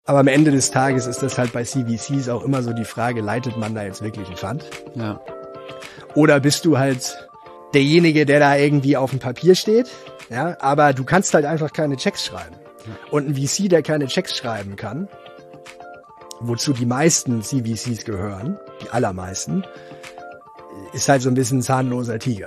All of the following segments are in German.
Aber am Ende des Tages ist das halt bei CVCs auch immer so die Frage, leitet man da jetzt wirklich einen Fund? Ja. Oder bist du halt derjenige, der da irgendwie auf dem Papier steht? Ja, aber du kannst halt einfach keine Checks schreiben. Und ein VC, der keine Checks schreiben kann, wozu die meisten CVCs gehören, die allermeisten, ist halt so ein bisschen ein zahnloser Tiger.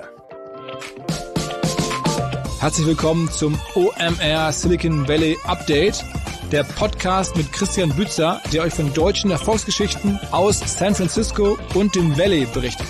Herzlich willkommen zum OMR Silicon Valley Update, der Podcast mit Christian Bützer, der euch von deutschen Erfolgsgeschichten aus San Francisco und dem Valley berichtet.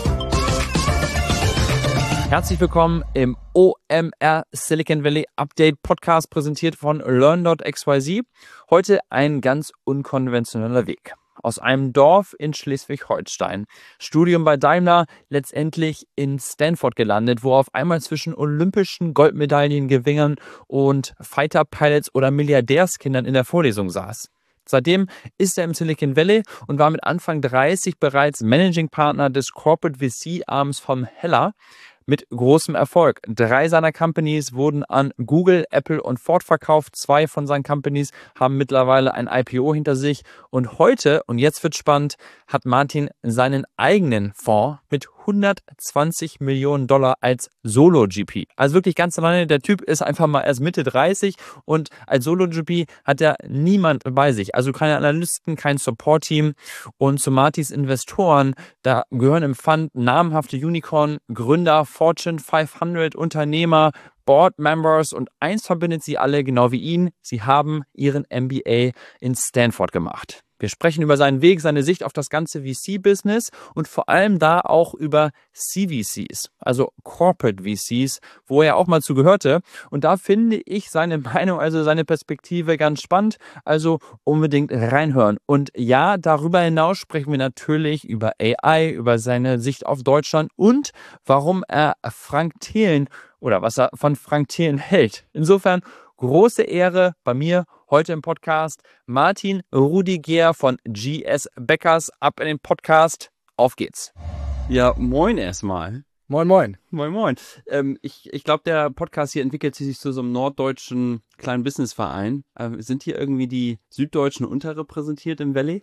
Herzlich willkommen im OMR Silicon Valley Update Podcast, präsentiert von Learn.xyz. Heute ein ganz unkonventioneller Weg. Aus einem Dorf in Schleswig-Holstein. Studium bei Daimler, letztendlich in Stanford gelandet, wo er auf einmal zwischen olympischen Goldmedaillengewinnern und Fighter-Pilots oder Milliardärskindern in der Vorlesung saß. Seitdem ist er im Silicon Valley und war mit Anfang 30 bereits Managing Partner des Corporate VC-Arms von Hella. Mit großem Erfolg. 3 seiner Companies wurden an Google, Apple und Ford verkauft. 2 von seinen Companies haben mittlerweile ein IPO hinter sich. Und heute, und jetzt wird spannend, hat Martin seinen eigenen Fonds mit $120 Millionen als Solo-GP. Also wirklich ganz alleine. Der Typ ist einfach mal erst Mitte 30 und als Solo-GP hat er niemand bei sich. Also keine Analysten, kein Support-Team. Und zu Martins Investoren, da gehören im Fund namhafte Unicorn-Gründer, Fortune 500 Unternehmer, Board Members, und eins verbindet sie alle, genau wie ihn: sie haben ihren MBA in Stanford gemacht. Wir sprechen über seinen Weg, seine Sicht auf das ganze VC-Business und vor allem da auch über CVCs, also Corporate VCs, wo er auch mal zugehörte. Und da finde ich seine Meinung, also seine Perspektive ganz spannend, also unbedingt reinhören. Und ja, darüber hinaus sprechen wir natürlich über AI, über seine Sicht auf Deutschland und warum er Frank Thelen oder was er von Frank Thelen hält. Insofern große Ehre bei mir heute im Podcast. Martin Rudiger von GS Beckers, ab in den Podcast. Auf geht's. Ja, moin erstmal. Moin, moin. Moin, moin. Ich glaube, der Podcast hier entwickelt sich zu so einem norddeutschen kleinen Businessverein. Sind hier irgendwie die Süddeutschen unterrepräsentiert im Valley?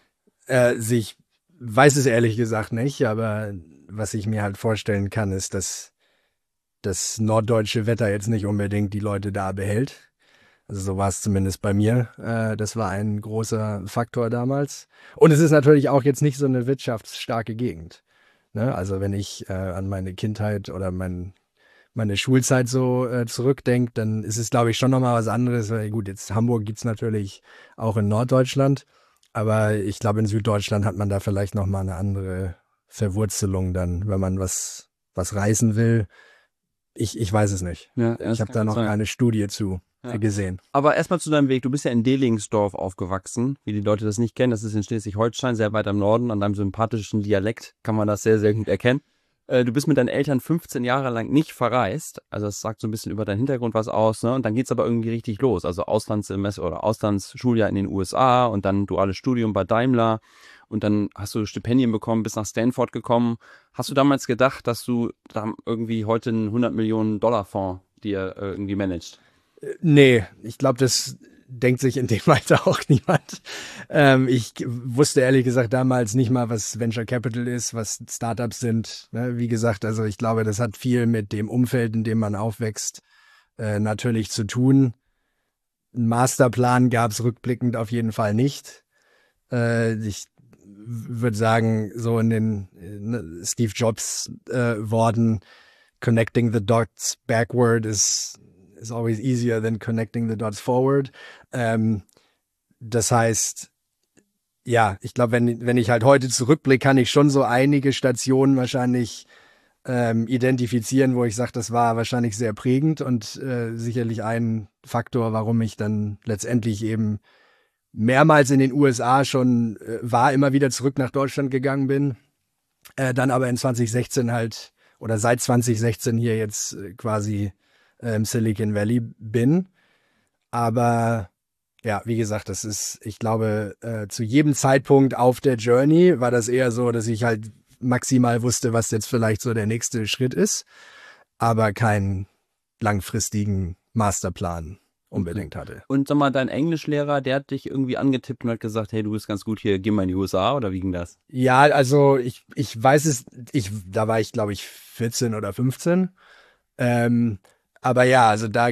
Ich weiß es ehrlich gesagt nicht, aber was ich mir halt vorstellen kann, ist, dass das norddeutsche Wetter jetzt nicht unbedingt die Leute da behält. Also so war es zumindest bei mir. Das war ein großer Faktor damals. Und es ist natürlich auch jetzt nicht so eine wirtschaftsstarke Gegend. Ne? Also wenn ich an meine Kindheit oder meine Schulzeit so zurückdenke, dann ist es, glaube ich, schon nochmal was anderes. Weil gut, jetzt Hamburg gibt's natürlich auch in Norddeutschland. Aber ich glaube, in Süddeutschland hat man da vielleicht nochmal eine andere Verwurzelung dann, wenn man was reißen will. Ich weiß es nicht. Ja, ich habe da noch keine Studie zu gesehen. Aber erstmal zu deinem Weg. Du bist ja in Delingsdorf aufgewachsen, wie die Leute das nicht kennen. Das ist in Schleswig-Holstein, sehr weit am Norden. An deinem sympathischen Dialekt kann man das sehr, sehr gut erkennen. Du bist mit deinen Eltern 15 Jahre lang nicht verreist. Also das sagt so ein bisschen über deinen Hintergrund was aus. Ne? Und dann geht's aber irgendwie richtig los. Also Auslandssemester oder Auslandsschuljahr in den USA und dann duales Studium bei Daimler. Und dann hast du Stipendien bekommen, bist nach Stanford gekommen. Hast du damals gedacht, dass du da irgendwie heute einen $100 Millionen Fonds dir irgendwie managst? Nee, ich glaube, das denkt sich in dem Alter auch niemand. Ich wusste ehrlich gesagt damals nicht mal, was Venture Capital ist, was Startups sind. Ne? Wie gesagt, also ich glaube, das hat viel mit dem Umfeld, in dem man aufwächst, natürlich zu tun. Einen Masterplan gab es rückblickend auf jeden Fall nicht. Ich würde sagen, so in den Steve Jobs Worten, connecting the dots backward is always easier than connecting the dots forward. Das heißt, ja, ich glaube, wenn ich halt heute zurückblicke, kann ich schon so einige Stationen wahrscheinlich identifizieren, wo ich sage, das war wahrscheinlich sehr prägend und sicherlich ein Faktor, warum ich dann letztendlich eben mehrmals in den USA schon war, immer wieder zurück nach Deutschland gegangen bin, dann aber in 2016 halt oder seit 2016 hier jetzt quasi im Silicon Valley bin. Aber ja, wie gesagt, das ist, ich glaube, zu jedem Zeitpunkt auf der Journey war das eher so, dass ich halt maximal wusste, was jetzt vielleicht so der nächste Schritt ist, aber keinen langfristigen Masterplan unbedingt hatte. Und sag mal, dein Englischlehrer, der hat dich irgendwie angetippt und hat gesagt, hey, du bist ganz gut hier, geh mal in die USA, oder wie ging das? Ja, also ich weiß es, da war ich, glaube ich, 14 oder 15. Aber ja, also da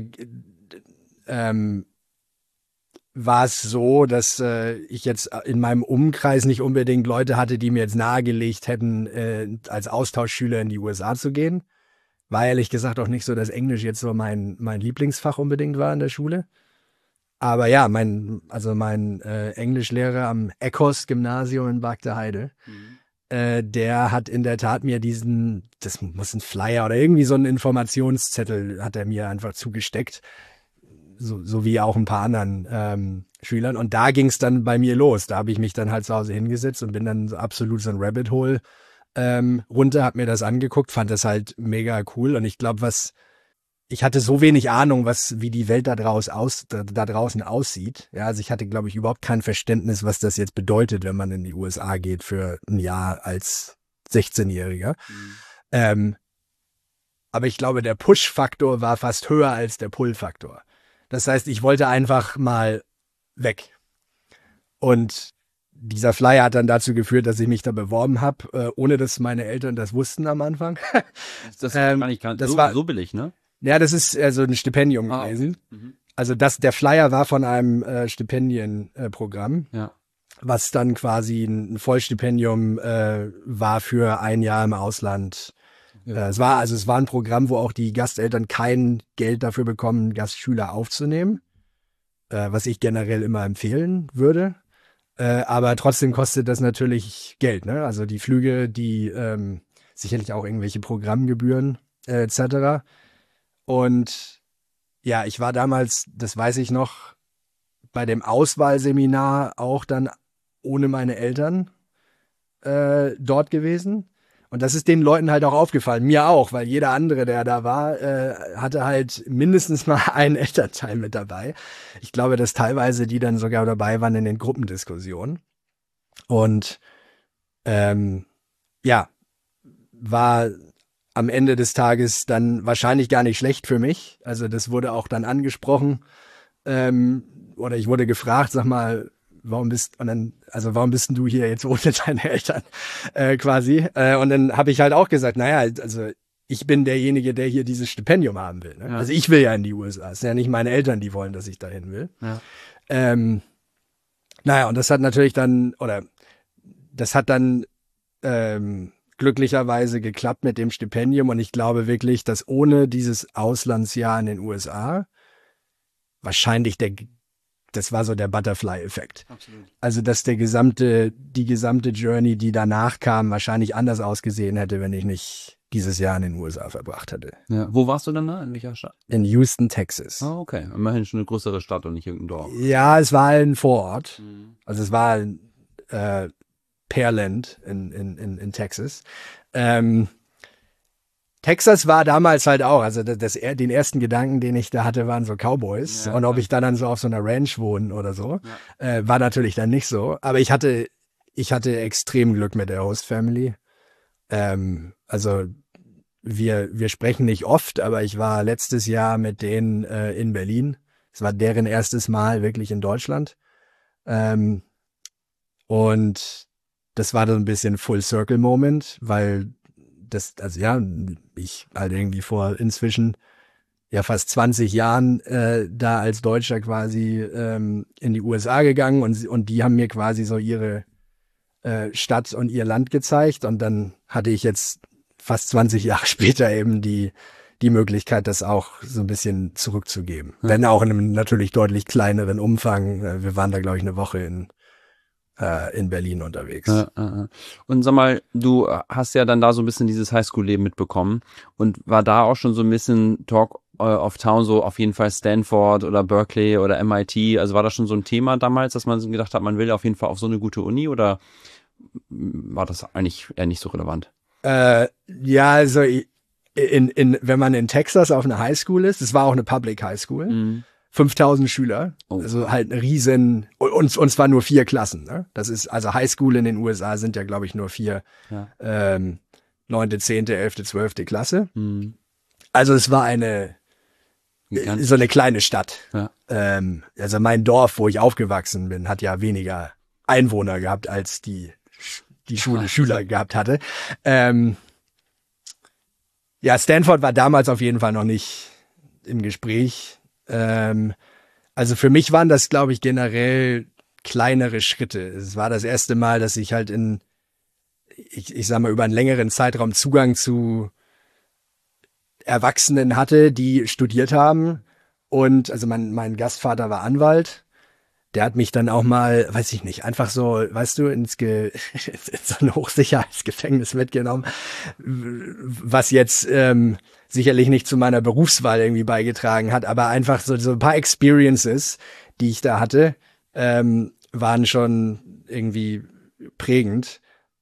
war es so, dass ich jetzt in meinem Umkreis nicht unbedingt Leute hatte, die mir jetzt nahegelegt hätten, als Austauschschüler in die USA zu gehen. War ehrlich gesagt auch nicht so, dass Englisch jetzt so mein Lieblingsfach unbedingt war in der Schule. Aber ja, mein Englischlehrer am Eckhost-Gymnasium in Bargteheide, der hat in der Tat mir das muss ein Flyer oder irgendwie so ein Informationszettel hat er mir einfach zugesteckt. So wie auch ein paar anderen Schülern. Und da ging es dann bei mir los. Da habe ich mich dann halt zu Hause hingesetzt und bin dann so absolut so ein Rabbit Hole runter, habe mir das angeguckt, fand das halt mega cool. Und ich glaube, ich hatte so wenig Ahnung, wie die Welt da draußen aussieht. Ja, also ich hatte, glaube ich, überhaupt kein Verständnis, was das jetzt bedeutet, wenn man in die USA geht für ein Jahr als 16-Jähriger. Aber ich glaube, der Push-Faktor war fast höher als der Pull-Faktor. Das heißt, ich wollte einfach mal weg. Und dieser Flyer hat dann dazu geführt, dass ich mich da beworben habe, ohne dass meine Eltern das wussten am Anfang. Das war so billig, ne? Ja, das ist also ein Stipendium gewesen. Okay. Also der Flyer war von einem Stipendienprogramm, was dann quasi ein Vollstipendium war für ein Jahr im Ausland. Ja. Es war ein Programm, wo auch die Gasteltern kein Geld dafür bekommen, Gastschüler aufzunehmen, was ich generell immer empfehlen würde. Aber trotzdem kostet das natürlich Geld, ne? Also die Flüge, die sicherlich auch irgendwelche Programmgebühren etc. Und ja, ich war damals, das weiß ich noch, bei dem Auswahlseminar auch dann ohne meine Eltern dort gewesen. Und das ist den Leuten halt auch aufgefallen, mir auch, weil jeder andere, der da war, hatte halt mindestens mal einen Elternteil mit dabei. Ich glaube, dass teilweise die dann sogar dabei waren in den Gruppendiskussionen. Und ja, war am Ende des Tages dann wahrscheinlich gar nicht schlecht für mich. Also das wurde auch dann angesprochen oder ich wurde gefragt, sag mal, warum bist denn du hier jetzt ohne deine Eltern quasi? Und dann habe ich halt auch gesagt, naja, also ich bin derjenige, der hier dieses Stipendium haben will. Ne? Ja. Also ich will ja in die USA. Es sind ja nicht meine Eltern, die wollen, dass ich dahin will. Ja. Naja, und das hat natürlich dann, glücklicherweise geklappt mit dem Stipendium. Und ich glaube wirklich, dass ohne dieses Auslandsjahr in den USA wahrscheinlich das war so der Butterfly-Effekt. Absolut. Also, dass die gesamte Journey, die danach kam, wahrscheinlich anders ausgesehen hätte, wenn ich nicht dieses Jahr in den USA verbracht hätte. Ja. Wo warst du dann da? In welcher Stadt? In Houston, Texas. Oh, okay. Immerhin schon eine größere Stadt und nicht irgendein Dorf. Ja, es war ein Vorort. Also es war Pearland in Texas. Texas war damals halt auch, also den ersten Gedanken, den ich da hatte, waren so Cowboys. Ja, und ob ich dann so auf so einer Ranch wohne oder so, war natürlich dann nicht so. Aber ich hatte extrem Glück mit der Host Family. Also wir sprechen nicht oft, aber ich war letztes Jahr mit denen in Berlin. Es war deren erstes Mal wirklich in Deutschland. Und das war so ein bisschen Full-Circle-Moment, weil ich halt irgendwie vor inzwischen fast 20 Jahren da als Deutscher quasi in die USA gegangen und die haben mir quasi so ihre Stadt und ihr Land gezeigt und dann hatte ich jetzt fast 20 Jahre später eben die Möglichkeit, das auch so ein bisschen zurückzugeben. Ja. Wenn auch in einem natürlich deutlich kleineren Umfang. Wir waren da, glaube ich, eine Woche in Berlin unterwegs. Und sag mal, du hast ja dann da so ein bisschen dieses Highschool-Leben mitbekommen und war da auch schon so ein bisschen Talk of Town, so auf jeden Fall Stanford oder Berkeley oder MIT, also war das schon so ein Thema damals, dass man gedacht hat, man will auf jeden Fall auf so eine gute Uni oder war das eigentlich eher nicht so relevant? Ja, also wenn man in Texas auf einer Highschool ist, es war auch eine Public Highschool, 5000 Schüler, also halt eine riesen, und zwar nur 4 Klassen. Ne? Das ist, also Highschool in den USA sind ja, glaube ich, nur 4, 9., 10., 11., 12. Klasse. Also es war eine so eine kleine Stadt. Ja. Also mein Dorf, wo ich aufgewachsen bin, hat ja weniger Einwohner gehabt, als die Schule Schüler gehabt hatte. Ja, Stanford war damals auf jeden Fall noch nicht im Gespräch. Also für mich waren das, glaube ich, generell kleinere Schritte. Es war das erste Mal, dass ich halt ich sag mal, über einen längeren Zeitraum Zugang zu Erwachsenen hatte, die studiert haben. Und also mein Gastvater war Anwalt. Der hat mich dann auch mal, weiß ich nicht, einfach so, weißt du, in so ein Hochsicherheitsgefängnis mitgenommen, was jetzt sicherlich nicht zu meiner Berufswahl irgendwie beigetragen hat, aber einfach so ein paar Experiences, die ich da hatte, waren schon irgendwie prägend.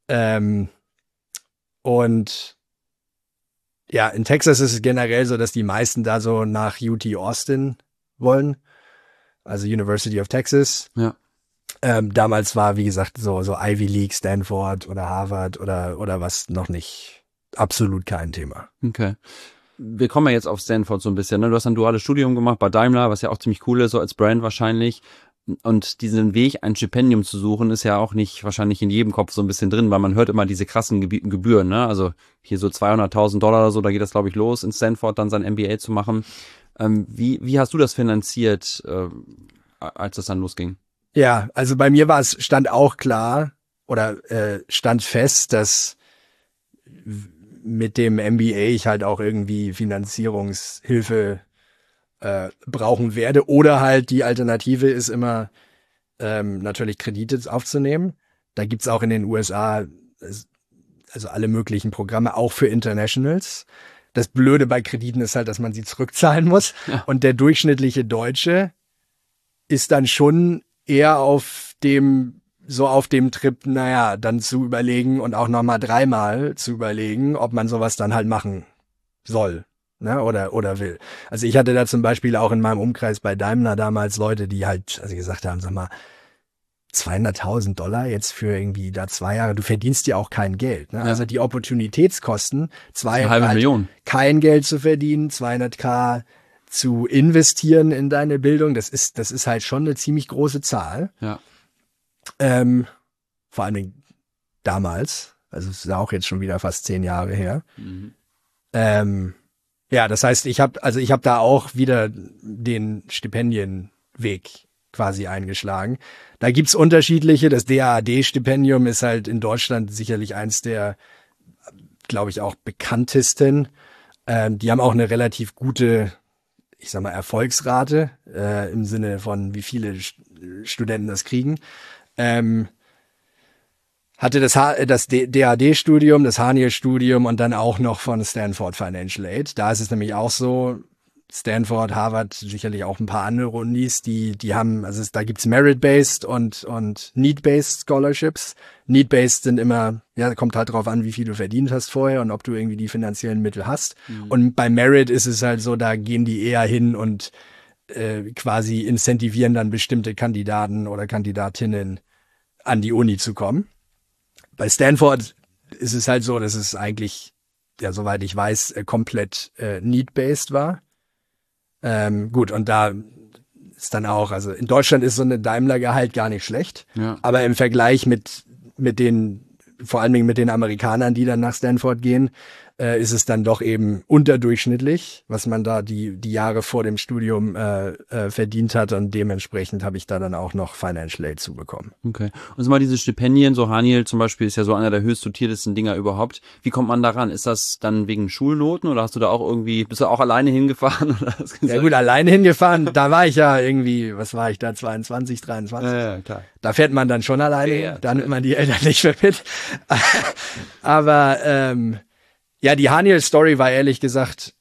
Und ja, in Texas ist es generell so, dass die meisten da so nach UT Austin wollen. Also University of Texas. Ja. Damals war, wie gesagt, so Ivy League, Stanford oder Harvard oder was noch nicht. Absolut kein Thema. Okay. Wir kommen ja jetzt auf Stanford so ein bisschen. Ne? Du hast ein duales Studium gemacht bei Daimler, was ja auch ziemlich cool ist, so als Brand wahrscheinlich. Und diesen Weg, ein Stipendium zu suchen, ist ja auch nicht wahrscheinlich in jedem Kopf so ein bisschen drin, weil man hört immer diese krassen Gebühren. Ne? Also hier so $200.000 oder so, da geht das, glaube ich, los, in Stanford dann sein MBA zu machen. Wie hast du das finanziert, als das dann losging? Ja, also bei mir stand auch klar oder stand fest, dass mit dem MBA ich halt auch irgendwie Finanzierungshilfe brauchen werde. Oder halt die Alternative ist immer natürlich Kredite aufzunehmen. Da gibt's auch in den USA also alle möglichen Programme, auch für Internationals. Das Blöde bei Krediten ist halt, dass man sie zurückzahlen muss. Ja. Und der durchschnittliche Deutsche ist dann schon eher auf dem Trip, naja, dann zu überlegen und auch nochmal 3-mal zu überlegen, ob man sowas dann halt machen soll, ne, oder will. Also ich hatte da zum Beispiel auch in meinem Umkreis bei Daimler damals Leute, die halt, also gesagt haben, sag mal, $200.000 jetzt für irgendwie da 2 Jahre, du verdienst ja auch kein Geld. Ne? Ja. Also die Opportunitätskosten, 2,5 Millionen. Kein Geld zu verdienen, 200.000 zu investieren in deine Bildung, das ist halt schon eine ziemlich große Zahl. Ja. Vor allen Dingen damals, also es ist auch jetzt schon wieder fast 10 Jahre her. Mhm. Ja, das heißt, ich habe da auch wieder den Stipendienweg quasi eingeschlagen. Da gibt's unterschiedliche. Das DAAD-Stipendium ist halt in Deutschland sicherlich eins der, glaube ich, auch bekanntesten. Die haben auch eine relativ gute, ich sag mal, Erfolgsrate im Sinne von, wie viele Studenten das kriegen. Hatte das DAAD-Studium, das Haniel-Studium und dann auch noch von Stanford Financial Aid. Da ist es nämlich auch so, Stanford, Harvard, sicherlich auch ein paar andere Unis, die haben, also da gibt's Merit-Based und Need-Based Scholarships. Need-Based sind immer, ja, kommt halt drauf an, wie viel du verdient hast vorher und ob du irgendwie die finanziellen Mittel hast. Mhm. Und bei Merit ist es halt so, da gehen die eher hin und quasi incentivieren dann bestimmte Kandidaten oder Kandidatinnen an die Uni zu kommen. Bei Stanford ist es halt so, dass es eigentlich, ja, soweit ich weiß, komplett Need-Based war. Gut, und da ist dann auch, also in Deutschland ist so eine Daimler-Gehalt gar nicht schlecht, ja. Aber im Vergleich mit den, vor allen Dingen mit den Amerikanern, die dann nach Stanford gehen, ist es dann doch eben unterdurchschnittlich, was man da die Jahre vor dem Studium verdient hat, und dementsprechend habe ich da dann auch noch Financial Aid zubekommen. Okay. Und so mal diese Stipendien, so Haniel zum Beispiel ist ja so einer der höchst dotiertesten Dinger überhaupt. Wie kommt man daran? Ist das dann wegen Schulnoten oder hast du da auch irgendwie, bist du auch alleine hingefahren? Oder ja gut, alleine hingefahren, da war ich ja irgendwie, was war ich da, 22, 23? Ja, klar. Da fährt man dann schon alleine, ja, da nimmt man die Eltern nicht mehr mit. Aber ja, die Haniel-Story war ehrlich gesagt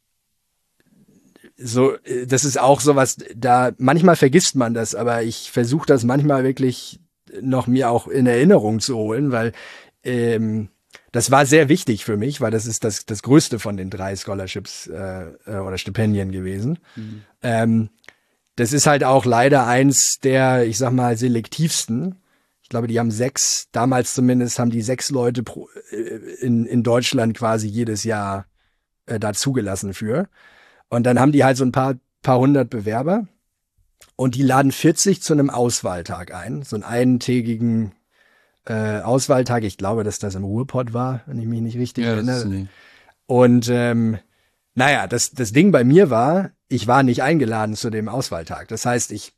so, das ist auch sowas, da manchmal vergisst man das, aber ich versuche das manchmal wirklich noch mir auch in Erinnerung zu holen, weil das war sehr wichtig für mich, weil das ist das größte von den 3 Scholarships oder Stipendien gewesen. Mhm. Das ist halt auch leider eins der, ich sag mal, selektivsten. Ich glaube, die haben 6, damals zumindest haben die 6 Leute in Deutschland quasi jedes Jahr da zugelassen für. Und dann haben die halt so ein paar hundert Bewerber und die laden 40 zu einem Auswahltag ein, so einen eintägigen Auswahltag. Ich glaube, dass das im Ruhrpott war, wenn ich mich nicht richtig erinnere. Und naja, das Ding bei mir war, ich war nicht eingeladen zu dem Auswahltag. Das heißt, ich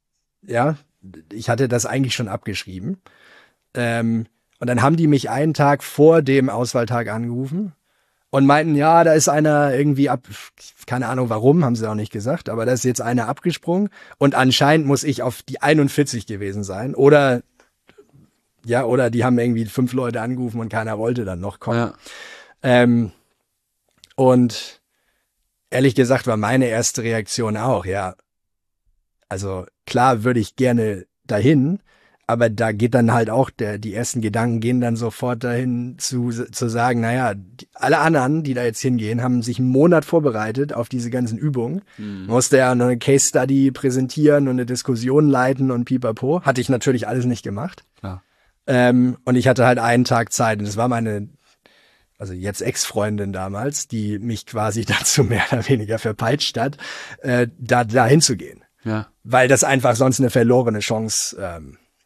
hatte das eigentlich schon abgeschrieben. Und dann haben die mich einen Tag vor dem Auswahltag angerufen und meinten, ja, da ist einer irgendwie keine Ahnung warum, haben sie auch nicht gesagt, aber da ist jetzt einer abgesprungen und anscheinend muss ich auf die 41 gewesen sein oder die haben irgendwie 5 Leute angerufen und keiner wollte dann noch kommen. Ja. Und ehrlich gesagt war meine erste Reaktion auch, ja, also klar würde ich gerne dahin, aber da geht dann halt auch, die ersten Gedanken gehen dann sofort dahin zu sagen, naja, alle anderen, die da jetzt hingehen, haben sich einen Monat vorbereitet auf diese ganzen Übungen. Musste ja noch eine Case Study präsentieren und eine Diskussion leiten und pipapo. Hatte ich natürlich alles nicht gemacht. Klar. Und ich hatte halt einen Tag Zeit und das war meine, also jetzt Ex-Freundin damals, die mich quasi dazu mehr oder weniger verpeitscht hat, da hinzugehen. Ja. Weil das einfach sonst eine verlorene Chance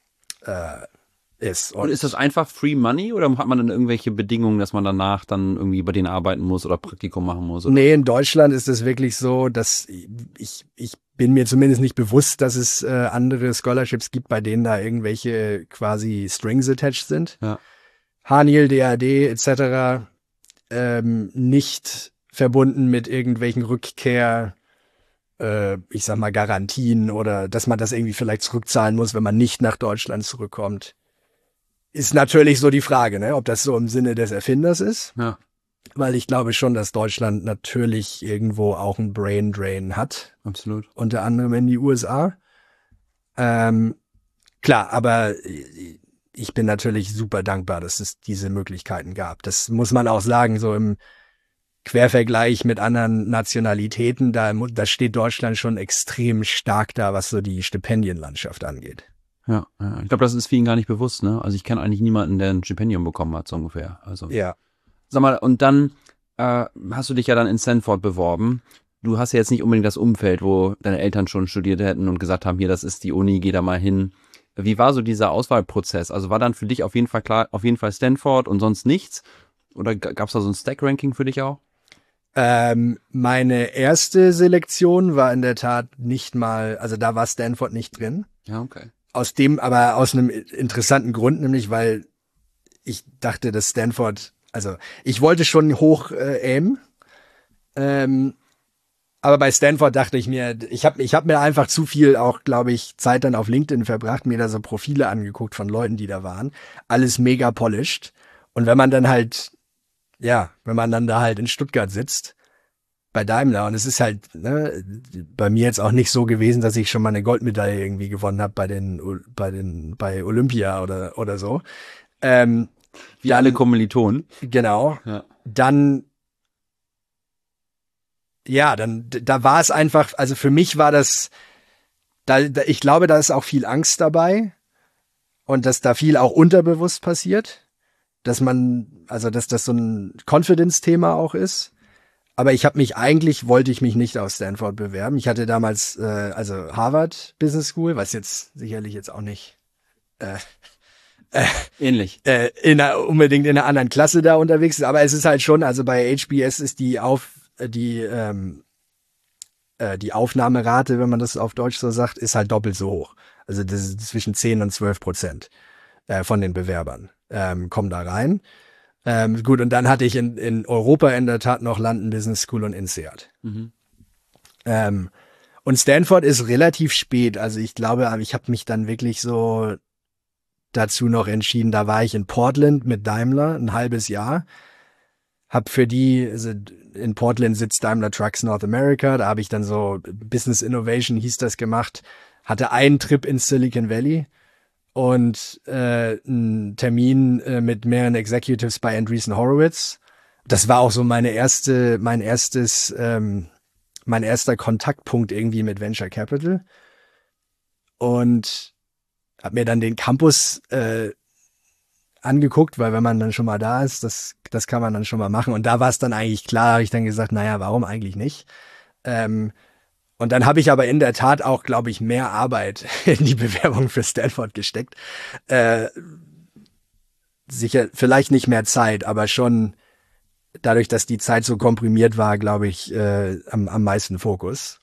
ist. Und ist das einfach Free Money oder hat man dann irgendwelche Bedingungen, dass man danach dann irgendwie bei denen arbeiten muss oder Praktikum machen muss? Oder? Nee, in Deutschland ist es wirklich so, dass ich bin mir zumindest nicht bewusst, dass es andere Scholarships gibt, bei denen da irgendwelche quasi Strings attached sind. Ja. Haniel, DAD etc. Nicht verbunden mit irgendwelchen ich sag mal, Garantien oder dass man das irgendwie vielleicht zurückzahlen muss, wenn man nicht nach Deutschland zurückkommt. Ist natürlich so die Frage, ne, ob das so im Sinne des Erfinders ist. Ja. Weil ich glaube schon, dass Deutschland natürlich irgendwo auch einen Brain Drain hat. Absolut. Unter anderem in die USA. Klar, aber ich bin natürlich super dankbar, dass es diese Möglichkeiten gab. Das muss man auch sagen, so im Quervergleich mit anderen Nationalitäten, da steht Deutschland schon extrem stark da, was so die Stipendienlandschaft angeht. Ja, ich glaube, das ist vielen gar nicht bewusst, ne? Also ich kenne eigentlich niemanden, der ein Stipendium bekommen hat, so ungefähr. Also ja. Sag mal, und dann hast du dich ja dann in Stanford beworben. Du hast ja jetzt nicht unbedingt das Umfeld, wo deine Eltern schon studiert hätten und gesagt haben, hier, das ist die Uni, geh da mal hin. Wie war so dieser Auswahlprozess? Also war dann für dich auf jeden Fall klar, auf jeden Fall Stanford und sonst nichts? Oder gab es da so ein Stack-Ranking für dich auch? Meine erste Selektion war in der Tat nicht mal, also da war Stanford nicht drin. Ja, okay. Aber aus einem interessanten Grund, nämlich weil ich dachte, dass Stanford, also ich wollte schon hoch aimen, aber bei Stanford dachte ich mir, ich hab mir einfach zu viel auch, glaube ich, Zeit dann auf LinkedIn verbracht, mir da so Profile angeguckt von Leuten, die da waren. Alles mega polished. Und wenn man dann da halt in Stuttgart sitzt, bei Daimler, und es ist halt bei mir jetzt auch nicht so gewesen, dass ich schon mal eine Goldmedaille irgendwie gewonnen habe bei Olympia oder so. Wie alle Kommilitonen. Genau. Ja. Da war es einfach, also für mich war das, ich glaube, da ist auch viel Angst dabei und dass da viel auch unterbewusst passiert. Dass das so ein Confidence-Thema auch ist. Aber wollte ich mich nicht auf Stanford bewerben. Ich hatte damals, Harvard Business School, was jetzt sicherlich jetzt auch nicht, ähnlich. Unbedingt in einer anderen Klasse da unterwegs ist. Aber es ist halt schon, also bei HBS ist die Aufnahmerate, wenn man das auf Deutsch so sagt, ist halt doppelt so hoch. Also das ist zwischen 10 und 12% von den Bewerbern. Kommen da rein. Gut, und dann hatte ich in Europa in der Tat noch London Business School und INSEAD. Mhm. Und Stanford ist relativ spät. Also ich glaube, ich habe mich dann wirklich so dazu noch entschieden. Da war ich in Portland mit Daimler ein halbes Jahr. Also in Portland sitzt Daimler Trucks North America. Da habe ich dann so Business Innovation hieß das gemacht. Hatte einen Trip in Silicon Valley. Und einen Termin mit mehreren Executives bei Andreessen Horowitz. Das war auch so mein erster Kontaktpunkt irgendwie mit Venture Capital. Und habe mir dann den Campus angeguckt, weil wenn man dann schon mal da ist, das kann man dann schon mal machen. Und da war es dann eigentlich klar, habe ich dann gesagt, naja, warum eigentlich nicht? Und dann habe ich aber in der Tat auch, glaube ich, mehr Arbeit in die Bewerbung für Stanford gesteckt. Sicher, vielleicht nicht mehr Zeit, aber schon dadurch, dass die Zeit so komprimiert war, glaube ich, am meisten Fokus.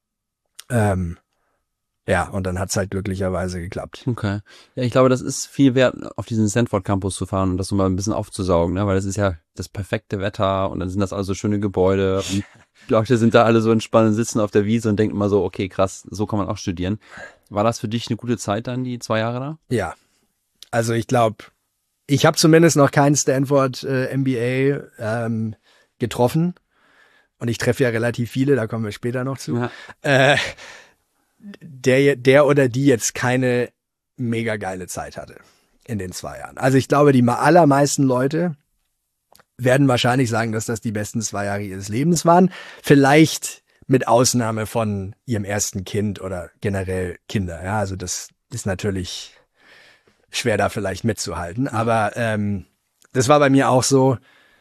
Ja, und dann hat's halt glücklicherweise geklappt. Okay. Ja, ich glaube, das ist viel wert, auf diesen Stanford Campus zu fahren und das so mal ein bisschen aufzusaugen, ne? Weil das ist ja das perfekte Wetter und dann sind das also schöne Gebäude und die Leute sind da alle so entspannt, sitzen auf der Wiese und denken immer so, okay, krass, so kann man auch studieren. War das für dich eine gute Zeit dann, die 2 Jahre da? Ja, also ich glaube, ich habe zumindest noch keinen Stanford MBA getroffen und ich treffe ja relativ viele, da kommen wir später noch zu. Ja. Der oder die jetzt keine mega geile Zeit hatte in den 2 Jahren. Also ich glaube, die allermeisten Leute werden wahrscheinlich sagen, dass das die besten 2 Jahre ihres Lebens waren. Vielleicht mit Ausnahme von ihrem ersten Kind oder generell Kinder. Ja, also das ist natürlich schwer da vielleicht mitzuhalten. Aber das war bei mir auch so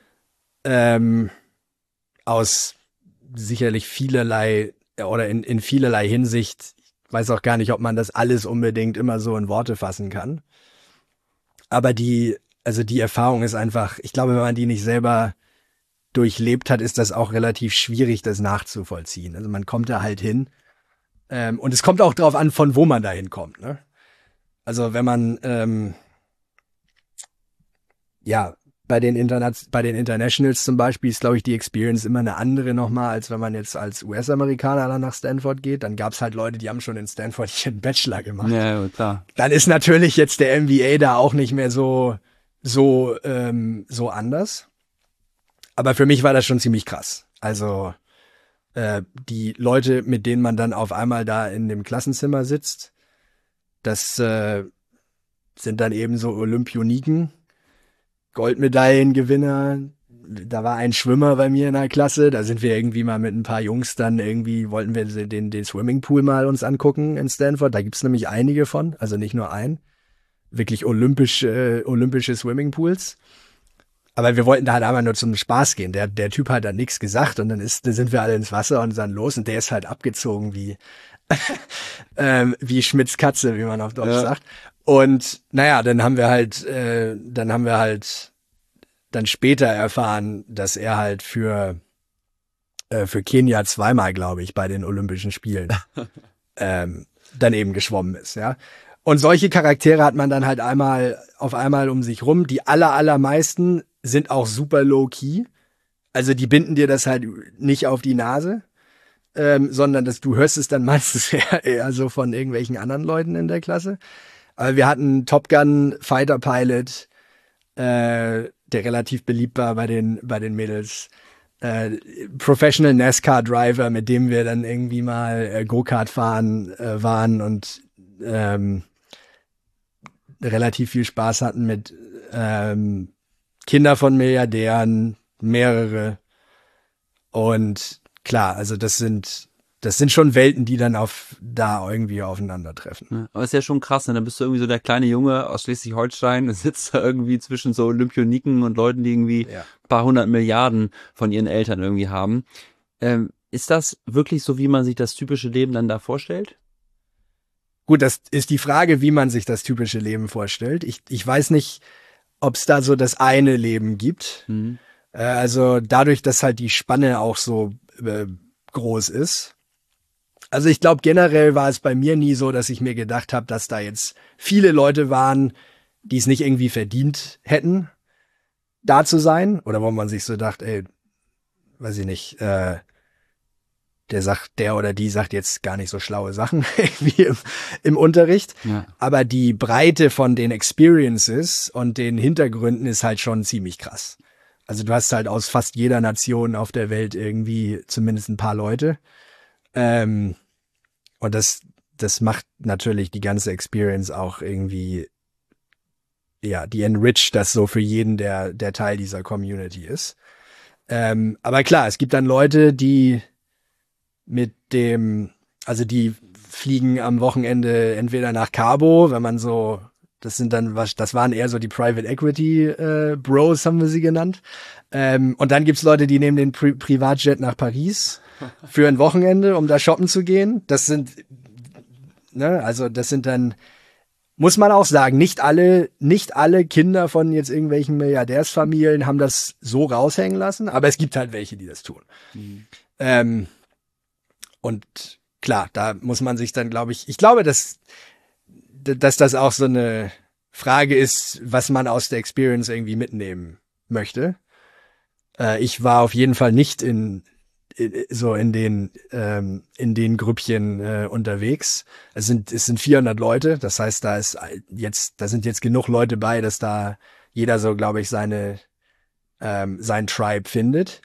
aus sicherlich vielerlei oder in vielerlei Hinsicht. Ich weiß auch gar nicht, ob man das alles unbedingt immer so in Worte fassen kann. Aber die Erfahrung ist einfach, ich glaube, wenn man die nicht selber durchlebt hat, ist das auch relativ schwierig, das nachzuvollziehen. Also man kommt da halt hin. Und es kommt auch drauf an, von wo man da hinkommt, ne? Also wenn man bei den Internationals zum Beispiel ist, glaube ich, die Experience immer eine andere nochmal, als wenn man jetzt als US-Amerikaner dann nach Stanford geht. Dann gab es halt Leute, die haben schon in Stanford ihren Bachelor gemacht. Ja, klar. Dann ist natürlich jetzt der MBA da auch nicht mehr so anders. Aber für mich war das schon ziemlich krass. Also die Leute, mit denen man dann auf einmal da in dem Klassenzimmer sitzt, das sind dann eben so Olympioniken, Goldmedaillengewinner. Da war ein Schwimmer bei mir in der Klasse, da sind wir irgendwie mal mit ein paar Jungs dann irgendwie, wollten wir den Swimmingpool mal uns angucken in Stanford. Da gibt's nämlich einige von, also nicht nur einen. Wirklich olympische Swimmingpools. Aber wir wollten da halt einmal nur zum Spaß gehen. Der Typ hat dann nichts gesagt und dann sind wir alle ins Wasser und dann los und der ist halt abgezogen wie Schmitz Katze, wie man auf Deutsch sagt. Und naja, dann haben wir halt dann später erfahren, dass er halt für Kenia 2-mal, glaube ich, bei den Olympischen Spielen dann eben geschwommen ist, ja. Und solche Charaktere hat man dann halt auf einmal um sich rum. Die allermeisten sind auch super low-key. Also die binden dir das halt nicht auf die Nase, sondern du hörst es dann meistens eher so von irgendwelchen anderen Leuten in der Klasse. Aber wir hatten Top Gun Fighter Pilot, der relativ beliebt war bei den Mädels. Professional NASCAR Driver, mit dem wir dann irgendwie mal Go-Kart fahren waren und relativ viel Spaß hatten mit Kinder von Milliardären, mehrere. Und klar, also das sind schon Welten, die dann da irgendwie aufeinandertreffen. Ja, aber ist ja schon krass, ne? Dann bist du irgendwie so der kleine Junge aus Schleswig-Holstein und sitzt da irgendwie zwischen so Olympioniken und Leuten, die irgendwie ein paar 100 Milliarden von ihren Eltern irgendwie haben. Ist das wirklich so, wie man sich das typische Leben dann da vorstellt? Gut, das ist die Frage, wie man sich das typische Leben vorstellt. Ich weiß nicht, ob es da so das eine Leben gibt. Mhm. Also dadurch, dass halt die Spanne auch so groß ist. Also ich glaube, generell war es bei mir nie so, dass ich mir gedacht habe, dass da jetzt viele Leute waren, die es nicht irgendwie verdient hätten, da zu sein. Oder wo man sich so dachte, ey, weiß ich nicht, der oder die sagt jetzt gar nicht so schlaue Sachen wie im Unterricht. Ja. Aber die Breite von den Experiences und den Hintergründen ist halt schon ziemlich krass. Also du hast halt aus fast jeder Nation auf der Welt irgendwie zumindest ein paar Leute. Und das macht natürlich die ganze Experience auch irgendwie, ja, die enriched das so für jeden, der Teil dieser Community ist. Aber klar, es gibt dann Leute, die die fliegen am Wochenende entweder nach Cabo, wenn man so Das waren eher so die Private Equity Bros, haben wir sie genannt. Und dann gibt's Leute, die nehmen den Privatjet nach Paris für ein Wochenende, um da shoppen zu gehen. Das sind dann, muss man auch sagen, nicht alle Kinder von jetzt irgendwelchen Milliardärsfamilien haben das so raushängen lassen, aber es gibt halt welche, die das tun. Und klar, da muss man sich dann, ich glaube, dass das auch so eine Frage ist, was man aus der Experience irgendwie mitnehmen möchte. Ich war auf jeden Fall nicht in den Grüppchen unterwegs. Es sind 400 Leute, das heißt, da sind jetzt genug Leute bei, dass da jeder so, glaube ich, sein Tribe findet.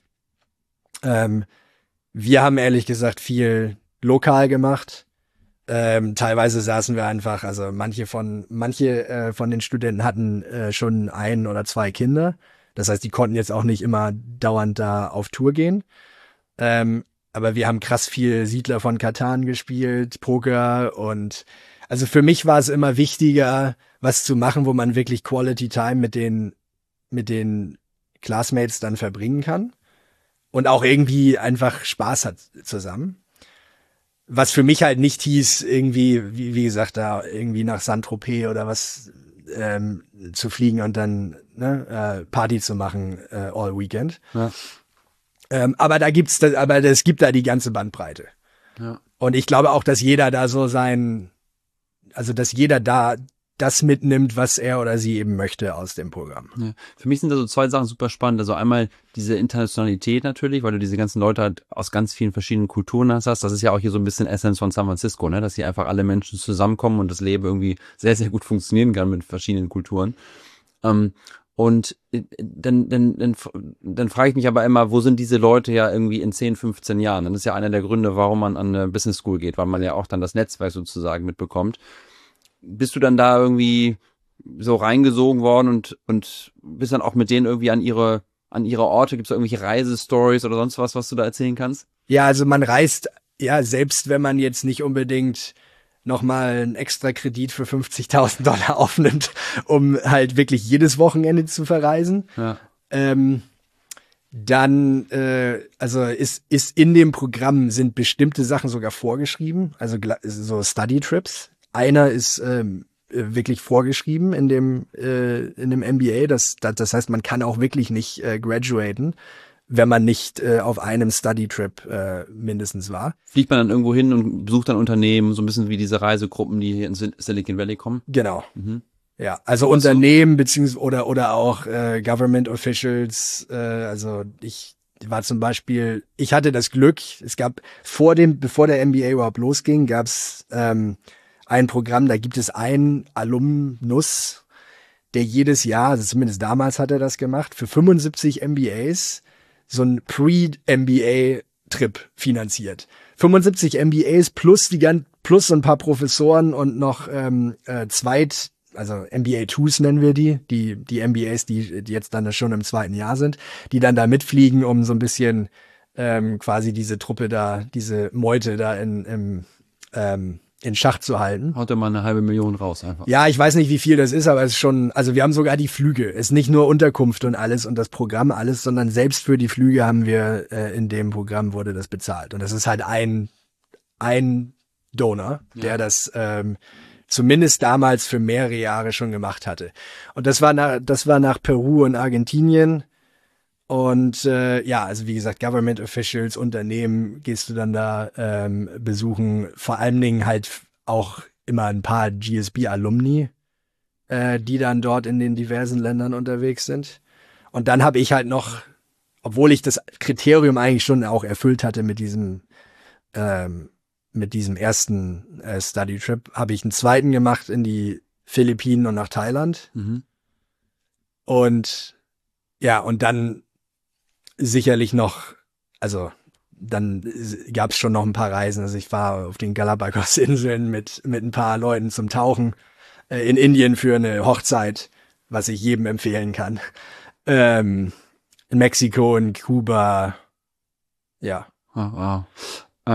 Wir haben ehrlich gesagt viel lokal gemacht. Teilweise saßen wir einfach, also manche von den Studenten hatten schon 1 oder 2 Kinder. Das heißt, die konnten jetzt auch nicht immer dauernd da auf Tour gehen. Aber wir haben krass viel Siedler von Catan gespielt, Poker, und also für mich war es immer wichtiger, was zu machen, wo man wirklich Quality Time mit den Classmates dann verbringen kann und auch irgendwie einfach Spaß hat zusammen. Was für mich halt nicht hieß, irgendwie, wie gesagt, da irgendwie nach Saint-Tropez oder was zu fliegen und dann Party zu machen all weekend. Ja. Aber es gibt da die ganze Bandbreite. Ja. Und ich glaube auch, dass jeder da dass jeder da das mitnimmt, was er oder sie eben möchte aus dem Programm. Ja. Für mich sind da so 2 Sachen super spannend. Also einmal diese Internationalität natürlich, weil du diese ganzen Leute halt aus ganz vielen verschiedenen Kulturen hast. Das ist ja auch hier so ein bisschen Essence von San Francisco, ne? Dass hier einfach alle Menschen zusammenkommen und das Leben irgendwie sehr, sehr gut funktionieren kann mit verschiedenen Kulturen. Und dann frage ich mich aber immer, wo sind diese Leute ja irgendwie in 10, 15 Jahren? Das ist ja einer der Gründe, warum man an eine Business School geht, weil man ja auch dann das Netzwerk sozusagen mitbekommt. Bist du dann da irgendwie so reingesogen worden und bist dann auch mit denen irgendwie an ihre Orte? Gibt es da irgendwelche Reisestories oder sonst was du da erzählen kannst? Ja, also man reist, ja, selbst wenn man jetzt nicht unbedingt nochmal einen extra Kredit für $50.000 aufnimmt, um halt wirklich jedes Wochenende zu verreisen. Ja. Dann, also ist in dem Programm sind bestimmte Sachen sogar vorgeschrieben, also so Study Trips. Einer ist wirklich vorgeschrieben in dem MBA. Das heißt, man kann auch wirklich nicht graduaten, wenn man nicht auf einem Study-Trip mindestens war. Fliegt man dann irgendwo hin und besucht dann Unternehmen, so ein bisschen wie diese Reisegruppen, die hier in Silicon Valley kommen? Genau. Mhm. Ja, also Unternehmen beziehungsweise oder auch Government Officials. Also ich war zum Beispiel, ich hatte das Glück, es gab bevor der MBA überhaupt losging, gab es ein Programm, da gibt es einen Alumnus, der jedes Jahr, also zumindest damals hat er das gemacht, für 75 MBAs so ein Pre-MBA-Trip finanziert. 75 MBAs plus so ein paar Professoren und noch also MBA-2s nennen wir die MBAs, die jetzt dann schon im 2. Jahr sind, die dann da mitfliegen, um so ein bisschen quasi diese Truppe da, diese Meute da in Schach zu halten. Haut er mal 500.000 raus einfach. Ja, ich weiß nicht, wie viel das ist, aber es ist schon, also wir haben sogar die Flüge. Es ist nicht nur Unterkunft und alles und das Programm alles, sondern selbst für die Flüge haben wir, in dem Programm wurde das bezahlt. Und das ist halt ein Donor, der das zumindest damals für mehrere Jahre schon gemacht hatte. Und das war nach Peru und Argentinien. Und also wie gesagt, Government Officials, Unternehmen gehst du dann da besuchen, vor allen Dingen halt auch immer ein paar GSB-Alumni, die dann dort in den diversen Ländern unterwegs sind. Und dann habe ich halt noch, obwohl ich das Kriterium eigentlich schon auch erfüllt hatte mit diesem ersten Study-Trip, habe ich einen zweiten gemacht in die Philippinen und nach Thailand. Mhm. Und dann sicherlich noch, also dann gab es schon noch ein paar Reisen. Also ich war auf den Galapagos-Inseln mit ein paar Leuten zum Tauchen, in Indien für eine Hochzeit, was ich jedem empfehlen kann. In Mexiko, in Kuba, ja. Oh, wow.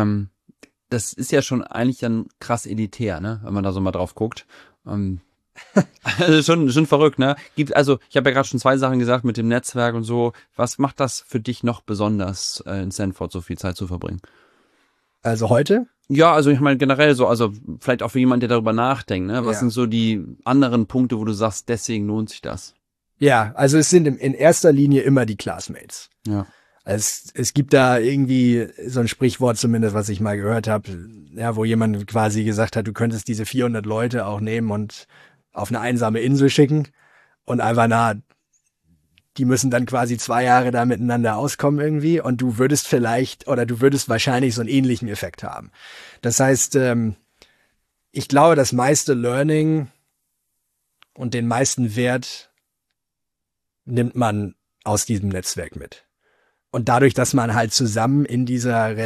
Das ist ja schon eigentlich dann krass elitär, ne, wenn man da so mal drauf guckt. Also schon verrückt, ne? Also ich habe ja gerade schon 2 Sachen gesagt mit dem Netzwerk und so. Was macht das für dich noch besonders, in Stanford so viel Zeit zu verbringen? Also heute? Ja, also ich meine generell so, also vielleicht auch für jemanden, der darüber nachdenkt, ne? Was Ja. sind so die anderen Punkte, wo du sagst, deswegen lohnt sich das? Ja, also es sind in erster Linie immer die Classmates. Ja. Es gibt da irgendwie so ein Sprichwort zumindest, was ich mal gehört habe, ja, wo jemand quasi gesagt hat, du könntest diese 400 Leute auch nehmen und auf eine einsame Insel schicken und einfach die müssen dann quasi 2 Jahre da miteinander auskommen irgendwie und du würdest wahrscheinlich so einen ähnlichen Effekt haben. Das heißt, ich glaube, das meiste Learning und den meisten Wert nimmt man aus diesem Netzwerk mit. Und dadurch, dass man halt zusammen in dieser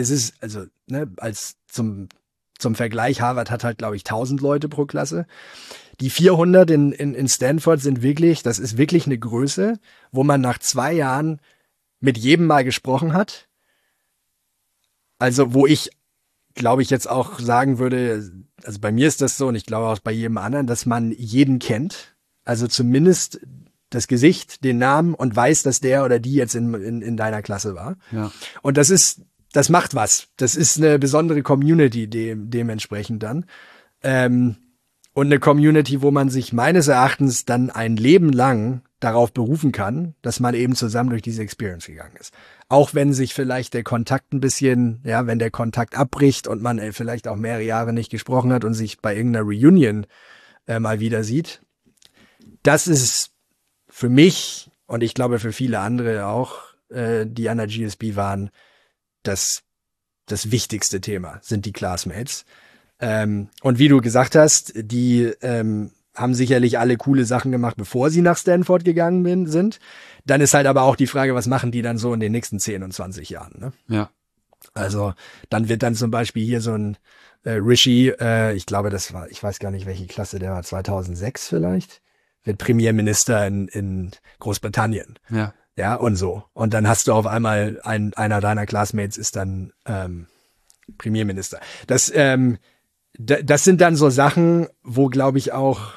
zum Vergleich, Harvard hat halt, glaube ich, 1000 Leute pro Klasse. Die 400 in Stanford das ist wirklich eine Größe, wo man nach 2 Jahren mit jedem mal gesprochen hat. Also, wo ich, glaube ich, jetzt auch sagen würde, also bei mir ist das so und ich glaube auch bei jedem anderen, dass man jeden kennt. Also zumindest das Gesicht, den Namen und weiß, dass der oder die jetzt in deiner Klasse war. Ja. Und das macht was. Das ist eine besondere Community dementsprechend dann. Und eine Community, wo man sich meines Erachtens dann ein Leben lang darauf berufen kann, dass man eben zusammen durch diese Experience gegangen ist. Auch wenn sich vielleicht der Kontakt ein bisschen, ja, wenn der Kontakt abbricht und man vielleicht auch mehrere Jahre nicht gesprochen hat und sich bei irgendeiner Reunion mal wieder sieht. Das ist für mich und ich glaube für viele andere auch, die an der GSB waren, das wichtigste Thema sind die Classmates. Und wie du gesagt hast, die haben sicherlich alle coole Sachen gemacht, bevor sie nach Stanford gegangen sind. Dann ist halt aber auch die Frage, was machen die dann so in den nächsten 10 und 20 Jahren? Ne? Ja. Also dann wird dann zum Beispiel hier so ein Rishi, ich glaube, ich weiß gar nicht, welche Klasse der war, 2006 vielleicht, wird Premierminister in Großbritannien. Ja. Ja, und so. Und dann hast du auf einmal einer deiner Classmates ist dann Premierminister. Das sind dann so Sachen, wo, glaube ich, auch,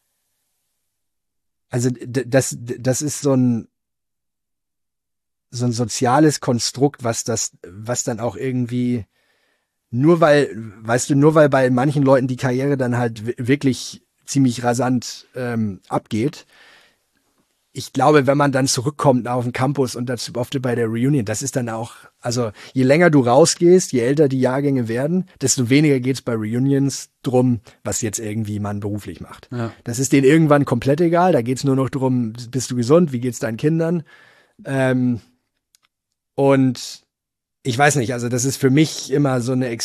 also das ist so ein soziales Konstrukt, was dann auch irgendwie nur weil bei manchen Leuten die Karriere dann halt wirklich ziemlich rasant abgeht. Ich glaube, wenn man dann zurückkommt auf den Campus und dazu oft bei der Reunion, das ist dann auch, also je länger du rausgehst, je älter die Jahrgänge werden, desto weniger geht's bei Reunions drum, was jetzt irgendwie man beruflich macht. Ja. Das ist denen irgendwann komplett egal, da geht's nur noch drum, bist du gesund, wie geht's deinen Kindern? Und ich weiß nicht, also das ist für mich immer so eine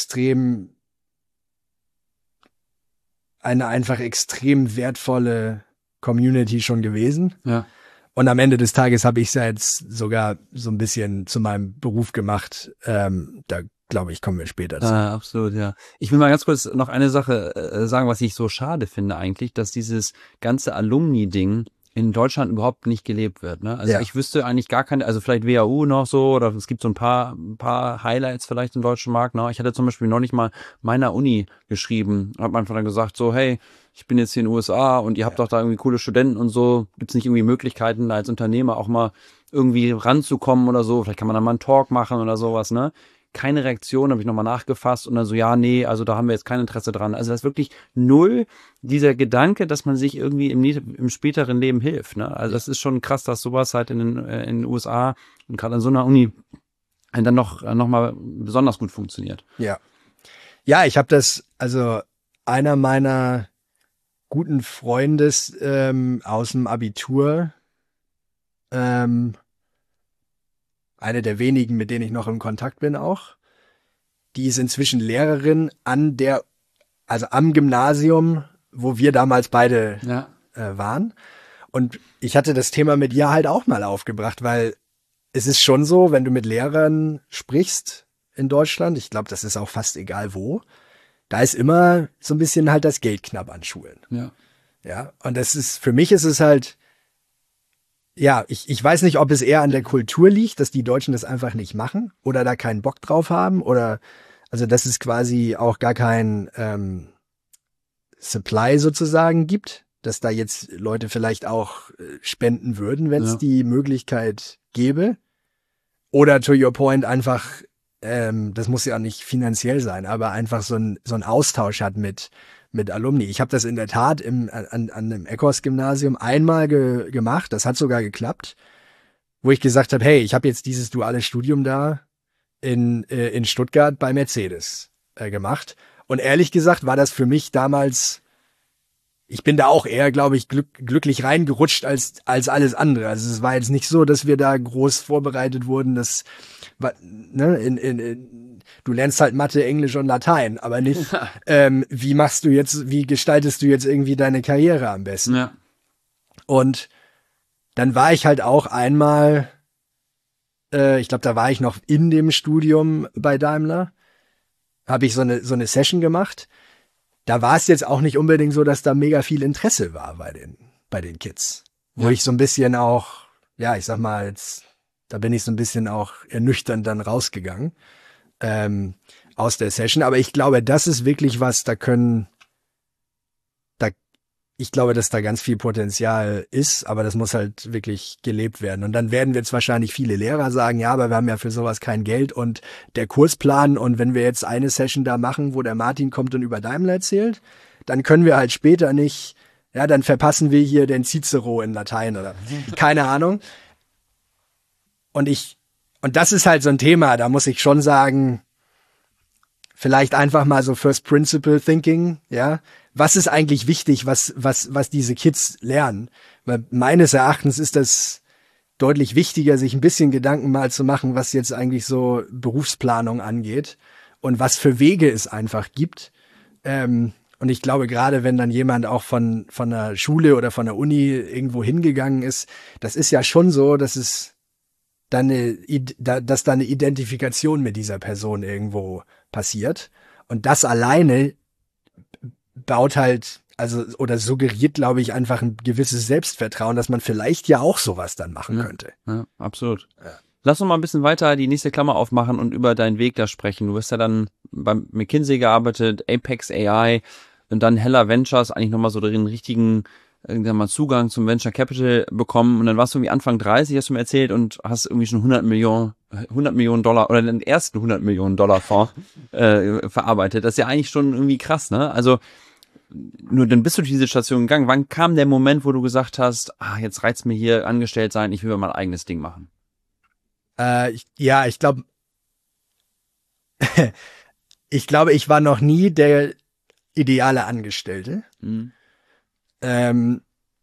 einfach extrem wertvolle Community schon gewesen. Ja. Und am Ende des Tages habe ich es ja jetzt sogar so ein bisschen zu meinem Beruf gemacht. Da glaube ich, kommen wir später zu. Ja, absolut, ja. Ich will mal ganz kurz noch eine Sache sagen, was ich so schade finde eigentlich, dass dieses ganze Alumni-Ding in Deutschland überhaupt nicht gelebt wird. Ne? Also ich wüsste eigentlich gar keine, also vielleicht WHU noch so, oder es gibt so ein paar Highlights vielleicht im deutschen Markt. Ne? Ich hatte zum Beispiel noch nicht mal meiner Uni geschrieben, hat man dann gesagt so, hey, ich bin jetzt hier in den USA und ihr habt doch da irgendwie coole Studenten und so. Gibt es nicht irgendwie Möglichkeiten, da als Unternehmer auch mal irgendwie ranzukommen oder so? Vielleicht kann man da mal einen Talk machen oder sowas, ne? Keine Reaktion, habe ich nochmal nachgefasst und dann so, ja, nee, also da haben wir jetzt kein Interesse dran. Also das ist wirklich null dieser Gedanke, dass man sich irgendwie im späteren Leben hilft. Ne? Also das ist schon krass, dass sowas halt in den USA und gerade an so einer Uni dann noch mal besonders gut funktioniert. Ja. Ja, ich habe das, also einer meiner guten Freundes aus dem Abitur, eine der wenigen, mit denen ich noch im Kontakt bin auch. Die ist inzwischen Lehrerin am Gymnasium, wo wir damals beide waren. Und ich hatte das Thema mit ihr halt auch mal aufgebracht, weil es ist schon so, wenn du mit Lehrern sprichst in Deutschland, ich glaube, das ist auch fast egal wo, da ist immer so ein bisschen halt das Geld knapp an Schulen. Ja. Ja, und für mich ist es halt, ja, ich weiß nicht, ob es eher an der Kultur liegt, dass die Deutschen das einfach nicht machen oder da keinen Bock drauf haben oder, also dass es quasi auch gar kein Supply sozusagen gibt dass da jetzt Leute vielleicht auch spenden würden, wenn es die Möglichkeit gäbe. Oder to your point einfach, das muss ja auch nicht finanziell sein, aber einfach so ein Austausch hat mit Alumni. Ich habe das in der Tat an einem Eckers-Gymnasium einmal gemacht, das hat sogar geklappt, wo ich gesagt habe, hey, ich habe jetzt dieses duale Studium da in Stuttgart bei Mercedes gemacht. Und ehrlich gesagt war das für mich damals, ich bin da auch eher, glaube ich, glücklich reingerutscht als alles andere. Also es war jetzt nicht so, dass wir da groß vorbereitet wurden, dass du lernst halt Mathe, Englisch und Latein, aber nicht, wie gestaltest du jetzt irgendwie deine Karriere am besten? Ja. Und dann war ich halt auch einmal, ich glaube, da war ich noch in dem Studium bei Daimler, habe ich so eine Session gemacht. Da war es jetzt auch nicht unbedingt so, dass da mega viel Interesse war bei den Kids. Wo ich so ein bisschen auch, ja, ich sag mal, da bin ich so ein bisschen auch ernüchternd dann rausgegangen aus der Session. Aber ich glaube, das ist wirklich was, ich glaube, dass da ganz viel Potenzial ist, aber das muss halt wirklich gelebt werden. Und dann werden jetzt wahrscheinlich viele Lehrer sagen, ja, aber wir haben ja für sowas kein Geld und der Kursplan, und wenn wir jetzt eine Session da machen, wo der Martin kommt und über Daimler erzählt, dann können wir halt später nicht, ja, dann verpassen wir hier den Cicero in Latein oder keine Ahnung. Und das ist halt so ein Thema, da muss ich schon sagen, vielleicht einfach mal so First Principle Thinking, ja. Was ist eigentlich wichtig, was diese Kids lernen? Weil meines Erachtens ist das deutlich wichtiger, sich ein bisschen Gedanken mal zu machen, was jetzt eigentlich so Berufsplanung angeht und was für Wege es einfach gibt. Und ich glaube, gerade wenn dann jemand auch von der Schule oder von der Uni irgendwo hingegangen ist, das ist ja schon so, dass es dann dass da eine Identifikation mit dieser Person irgendwo passiert. Und das alleine baut halt, also, oder suggeriert, glaube ich, einfach ein gewisses Selbstvertrauen, dass man vielleicht ja auch sowas dann machen könnte. Ja, absolut. Ja. Lass uns mal ein bisschen weiter die nächste Klammer aufmachen und über deinen Weg da sprechen. Du hast ja dann beim McKinsey gearbeitet, Apex AI und dann Hella Ventures, eigentlich nochmal so den richtigen Zugang zum Venture Capital bekommen, und dann warst du irgendwie Anfang 30, hast du mir erzählt, und hast irgendwie schon 100 Millionen Dollar oder den ersten 100 Millionen Dollar Fonds verarbeitet. Das ist ja eigentlich schon irgendwie krass, ne? Also nur dann bist du durch diese Station gegangen. Wann kam der Moment, wo du gesagt hast, jetzt reizt mir hier angestellt sein, ich will mein eigenes Ding machen? Ich glaube, ich war noch nie der ideale Angestellte. Mhm. Also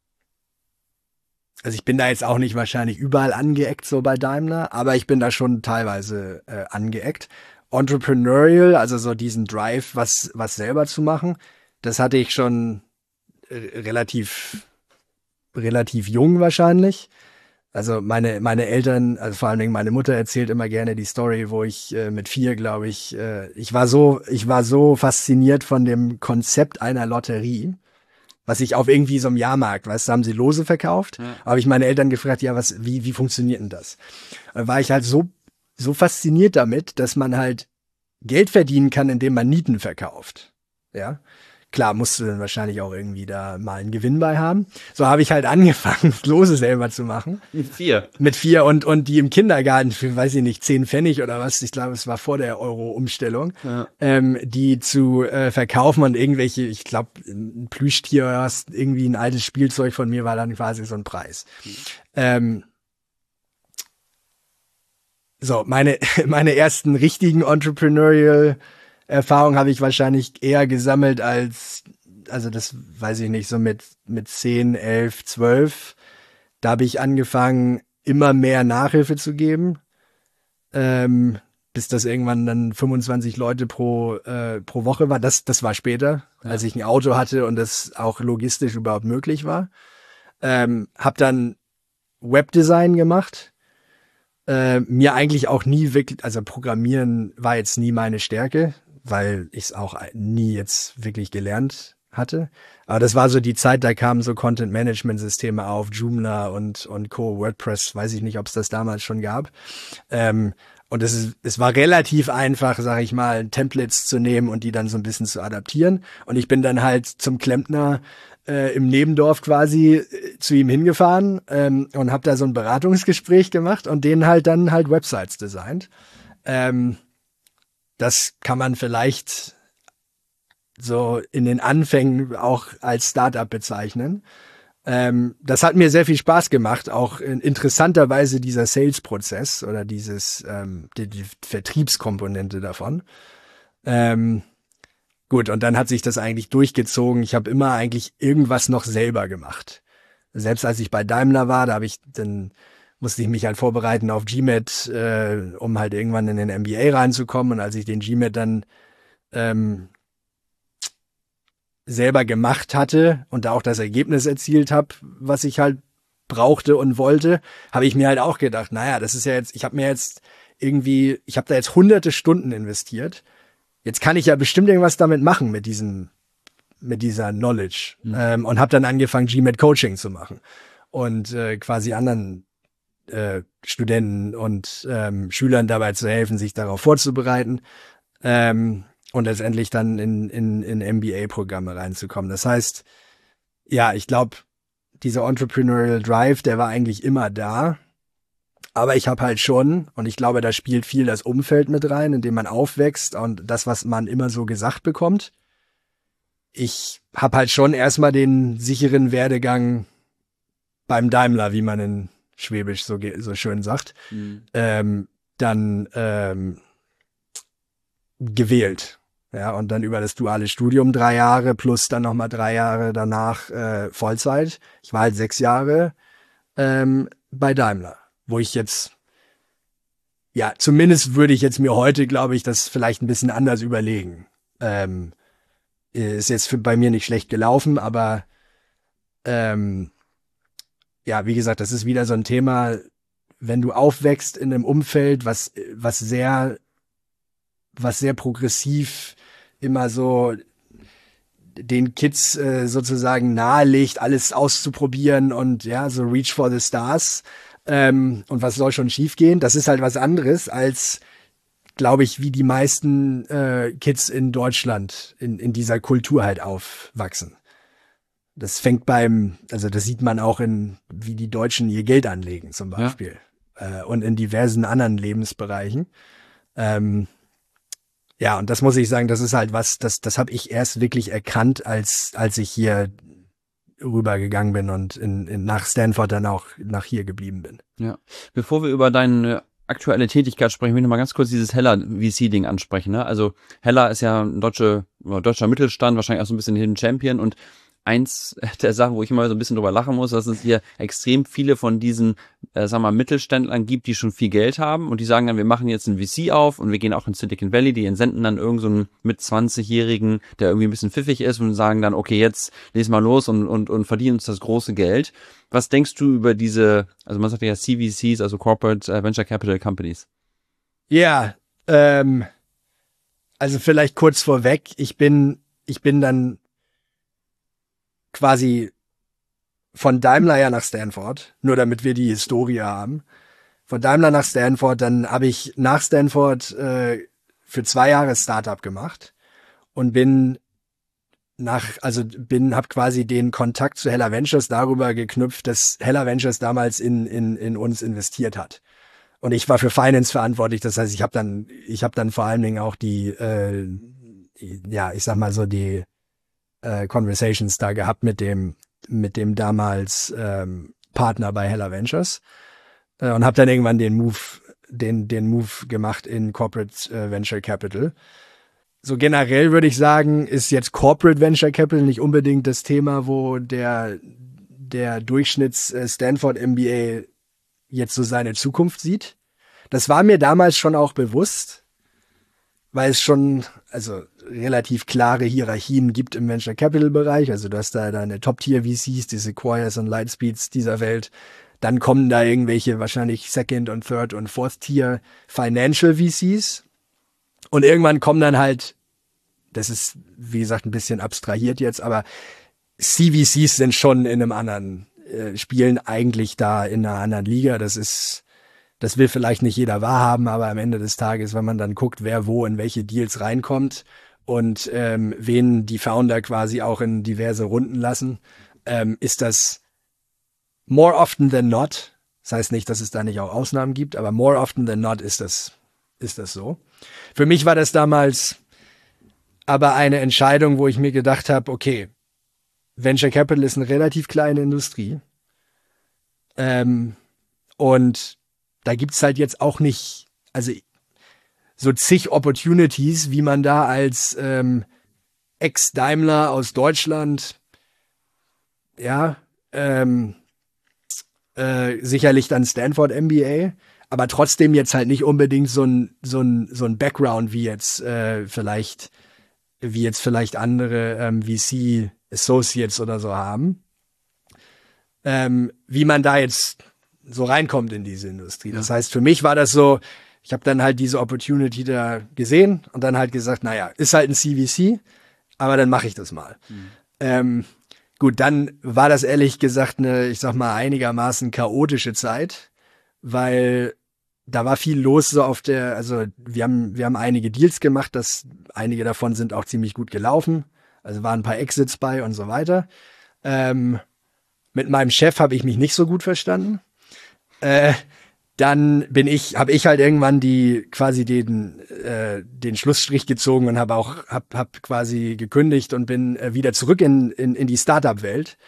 ich bin da jetzt auch nicht wahrscheinlich überall angeeckt, so bei Daimler, aber ich bin da schon teilweise angeeckt. Entrepreneurial, also so diesen Drive, was selber zu machen, das hatte ich schon relativ jung wahrscheinlich. Also meine Eltern, also vor allen Dingen meine Mutter erzählt immer gerne die Story, wo ich mit 4, glaube ich, ich war so fasziniert von dem Konzept einer Lotterie, was ich auf irgendwie so einem Jahrmarkt, weißt du, haben sie Lose verkauft, habe ich meine Eltern gefragt, ja, wie funktioniert denn das? Da war ich halt so fasziniert damit, dass man halt Geld verdienen kann, indem man Nieten verkauft. Ja. Klar, musst du dann wahrscheinlich auch irgendwie da mal einen Gewinn bei haben. So habe ich halt angefangen, Lose selber zu machen. Mit 4? Mit 4 und die im Kindergarten für, weiß ich nicht, 10 Pfennig oder was, ich glaube, es war vor der Euro-Umstellung, die zu verkaufen, und irgendwelche, ich glaube, ein Plüschtier, irgendwie ein altes Spielzeug von mir war dann quasi so ein Preis. So, meine ersten richtigen Entrepreneurial Erfahrung habe ich wahrscheinlich eher gesammelt also das weiß ich nicht, so mit 10, 11, 12. Da habe ich angefangen, immer mehr Nachhilfe zu geben, bis das irgendwann dann 25 Leute pro Woche war. Das war später, als ich ein Auto hatte und das auch logistisch überhaupt möglich war. Hab dann Webdesign gemacht. Mir eigentlich auch nie wirklich, also Programmieren war jetzt nie meine Stärke, weil ich es auch nie jetzt wirklich gelernt hatte. Aber das war so die Zeit, da kamen so Content-Management-Systeme auf, Joomla und Co., WordPress, weiß ich nicht, ob es das damals schon gab. Und es war relativ einfach, sage ich mal, Templates zu nehmen und die dann so ein bisschen zu adaptieren. Und ich bin dann halt zum Klempner im Nebendorf quasi zu ihm hingefahren und habe da so ein Beratungsgespräch gemacht und denen halt dann halt Websites designt. Das kann man vielleicht so in den Anfängen auch als Startup bezeichnen. Das hat mir sehr viel Spaß gemacht, auch interessanterweise dieser Sales-Prozess oder die Vertriebskomponente davon. Gut, und dann hat sich das eigentlich durchgezogen. Ich habe immer eigentlich irgendwas noch selber gemacht. Selbst als ich bei Daimler war, dann musste ich mich halt vorbereiten auf GMAT, um halt irgendwann in den MBA reinzukommen. Und als ich den GMAT dann selber gemacht hatte und da auch das Ergebnis erzielt habe, was ich halt brauchte und wollte, habe ich mir halt auch gedacht, naja, das ist ja jetzt, ich habe da jetzt hunderte Stunden investiert. Jetzt kann ich ja bestimmt irgendwas damit machen mit dieser Knowledge. Und habe dann angefangen, GMAT Coaching zu machen und quasi anderen Studenten und Schülern dabei zu helfen, sich darauf vorzubereiten. Und letztendlich dann in MBA-Programme reinzukommen. Das heißt, ja, ich glaube, dieser Entrepreneurial Drive, der war eigentlich immer da. Aber ich habe halt schon, und ich glaube, da spielt viel das Umfeld mit rein, in dem man aufwächst und das, was man immer so gesagt bekommt. Ich habe halt schon erstmal den sicheren Werdegang beim Daimler, wie man in Schwäbisch so schön sagt, dann gewählt. Ja, und dann über das duale Studium 3 Jahre plus dann nochmal 3 Jahre danach Vollzeit. Ich war halt 6 Jahre bei Daimler, wo ich jetzt, ja, zumindest würde ich jetzt mir heute, glaube ich, das vielleicht ein bisschen anders überlegen. Ist jetzt bei mir nicht schlecht gelaufen, aber ja, wie gesagt, das ist wieder so ein Thema, wenn du aufwächst in einem Umfeld, was sehr progressiv immer so den Kids sozusagen nahelegt, alles auszuprobieren und ja, so reach for the stars. Und was soll schon schiefgehen? Das ist halt was anderes als, glaube ich, wie die meisten Kids in Deutschland in dieser Kultur halt aufwachsen. Das fängt also das sieht man auch wie die Deutschen ihr Geld anlegen zum Beispiel. Ja. Und in diversen anderen Lebensbereichen. Ja, und das muss ich sagen, das ist halt was, das habe ich erst wirklich erkannt, als ich hier rübergegangen bin und nach Stanford dann auch nach hier geblieben bin. Ja. Bevor wir über deine aktuelle Tätigkeit sprechen, will ich noch mal ganz kurz dieses Hella VC-Ding ansprechen. Ne? Also Hella ist ja ein deutscher Mittelstand, wahrscheinlich auch so ein bisschen Hidden Champion, und eins der Sachen, wo ich immer so ein bisschen drüber lachen muss, dass es hier extrem viele von diesen, Mittelständlern gibt, die schon viel Geld haben und die sagen dann, wir machen jetzt ein VC auf und wir gehen auch in Silicon Valley, die entsenden dann irgend so einen mit 20-Jährigen, der irgendwie ein bisschen pfiffig ist, und sagen dann, okay, jetzt lesen mal los und verdienen uns das große Geld. Was denkst du über diese, also man sagt ja CVCs, also Corporate Venture Capital Companies? Ja, also vielleicht kurz vorweg, ich bin dann quasi von Daimler ja nach Stanford, nur damit wir die Historie haben. Von Daimler nach Stanford, dann habe ich nach Stanford für 2 Jahre Startup gemacht und habe quasi den Kontakt zu Hella Ventures darüber geknüpft, dass Hella Ventures damals in uns investiert hat. Und ich war für Finance verantwortlich, das heißt, ich habe dann vor allen Dingen auch die Conversations da gehabt mit dem damals Partner bei Hella Ventures und habe dann irgendwann den Move gemacht in Corporate Venture Capital. So generell würde ich sagen, ist jetzt Corporate Venture Capital nicht unbedingt das Thema, wo der Durchschnitts Stanford MBA jetzt so seine Zukunft sieht. Das war mir damals schon auch bewusst, weil es schon relativ klare Hierarchien gibt im Venture Capital Bereich. Also du hast da deine Top-Tier-VCs, die Sequoias und Lightspeeds dieser Welt. Dann kommen da irgendwelche wahrscheinlich Second- und Third- und Fourth-Tier Financial VCs. Und irgendwann kommen dann halt, das ist wie gesagt ein bisschen abstrahiert jetzt, aber CVCs sind schon in einem anderen, spielen eigentlich da in einer anderen Liga. Das will vielleicht nicht jeder wahrhaben, aber am Ende des Tages, wenn man dann guckt, wer wo in welche Deals reinkommt und wen die Founder quasi auch in diverse Runden lassen, ist das more often than not. Das heißt nicht, dass es da nicht auch Ausnahmen gibt, aber more often than not ist das so. Für mich war das damals aber eine Entscheidung, wo ich mir gedacht habe, okay, Venture Capital ist eine relativ kleine Industrie. Und da gibt's halt jetzt auch nicht, also so zig Opportunities, wie man da als Ex-Daimler aus Deutschland, sicherlich dann Stanford MBA, aber trotzdem jetzt halt nicht unbedingt so ein Background wie jetzt vielleicht andere VC Associates oder so haben, wie man da jetzt so reinkommt in diese Industrie. Das heißt, für mich war das so, ich habe dann halt diese Opportunity da gesehen und dann halt gesagt, naja, ist halt ein CVC, aber dann mache ich das mal. Gut, dann war das ehrlich gesagt eine, ich sag mal, einigermaßen chaotische Zeit, weil da war viel los so also wir haben einige Deals gemacht, einige davon sind auch ziemlich gut gelaufen, also waren ein paar Exits bei und so weiter. Mit meinem Chef habe ich mich nicht so gut verstanden. Dann habe ich halt irgendwann quasi den Schlussstrich gezogen und hab quasi gekündigt und bin wieder zurück in die Startup-Welt,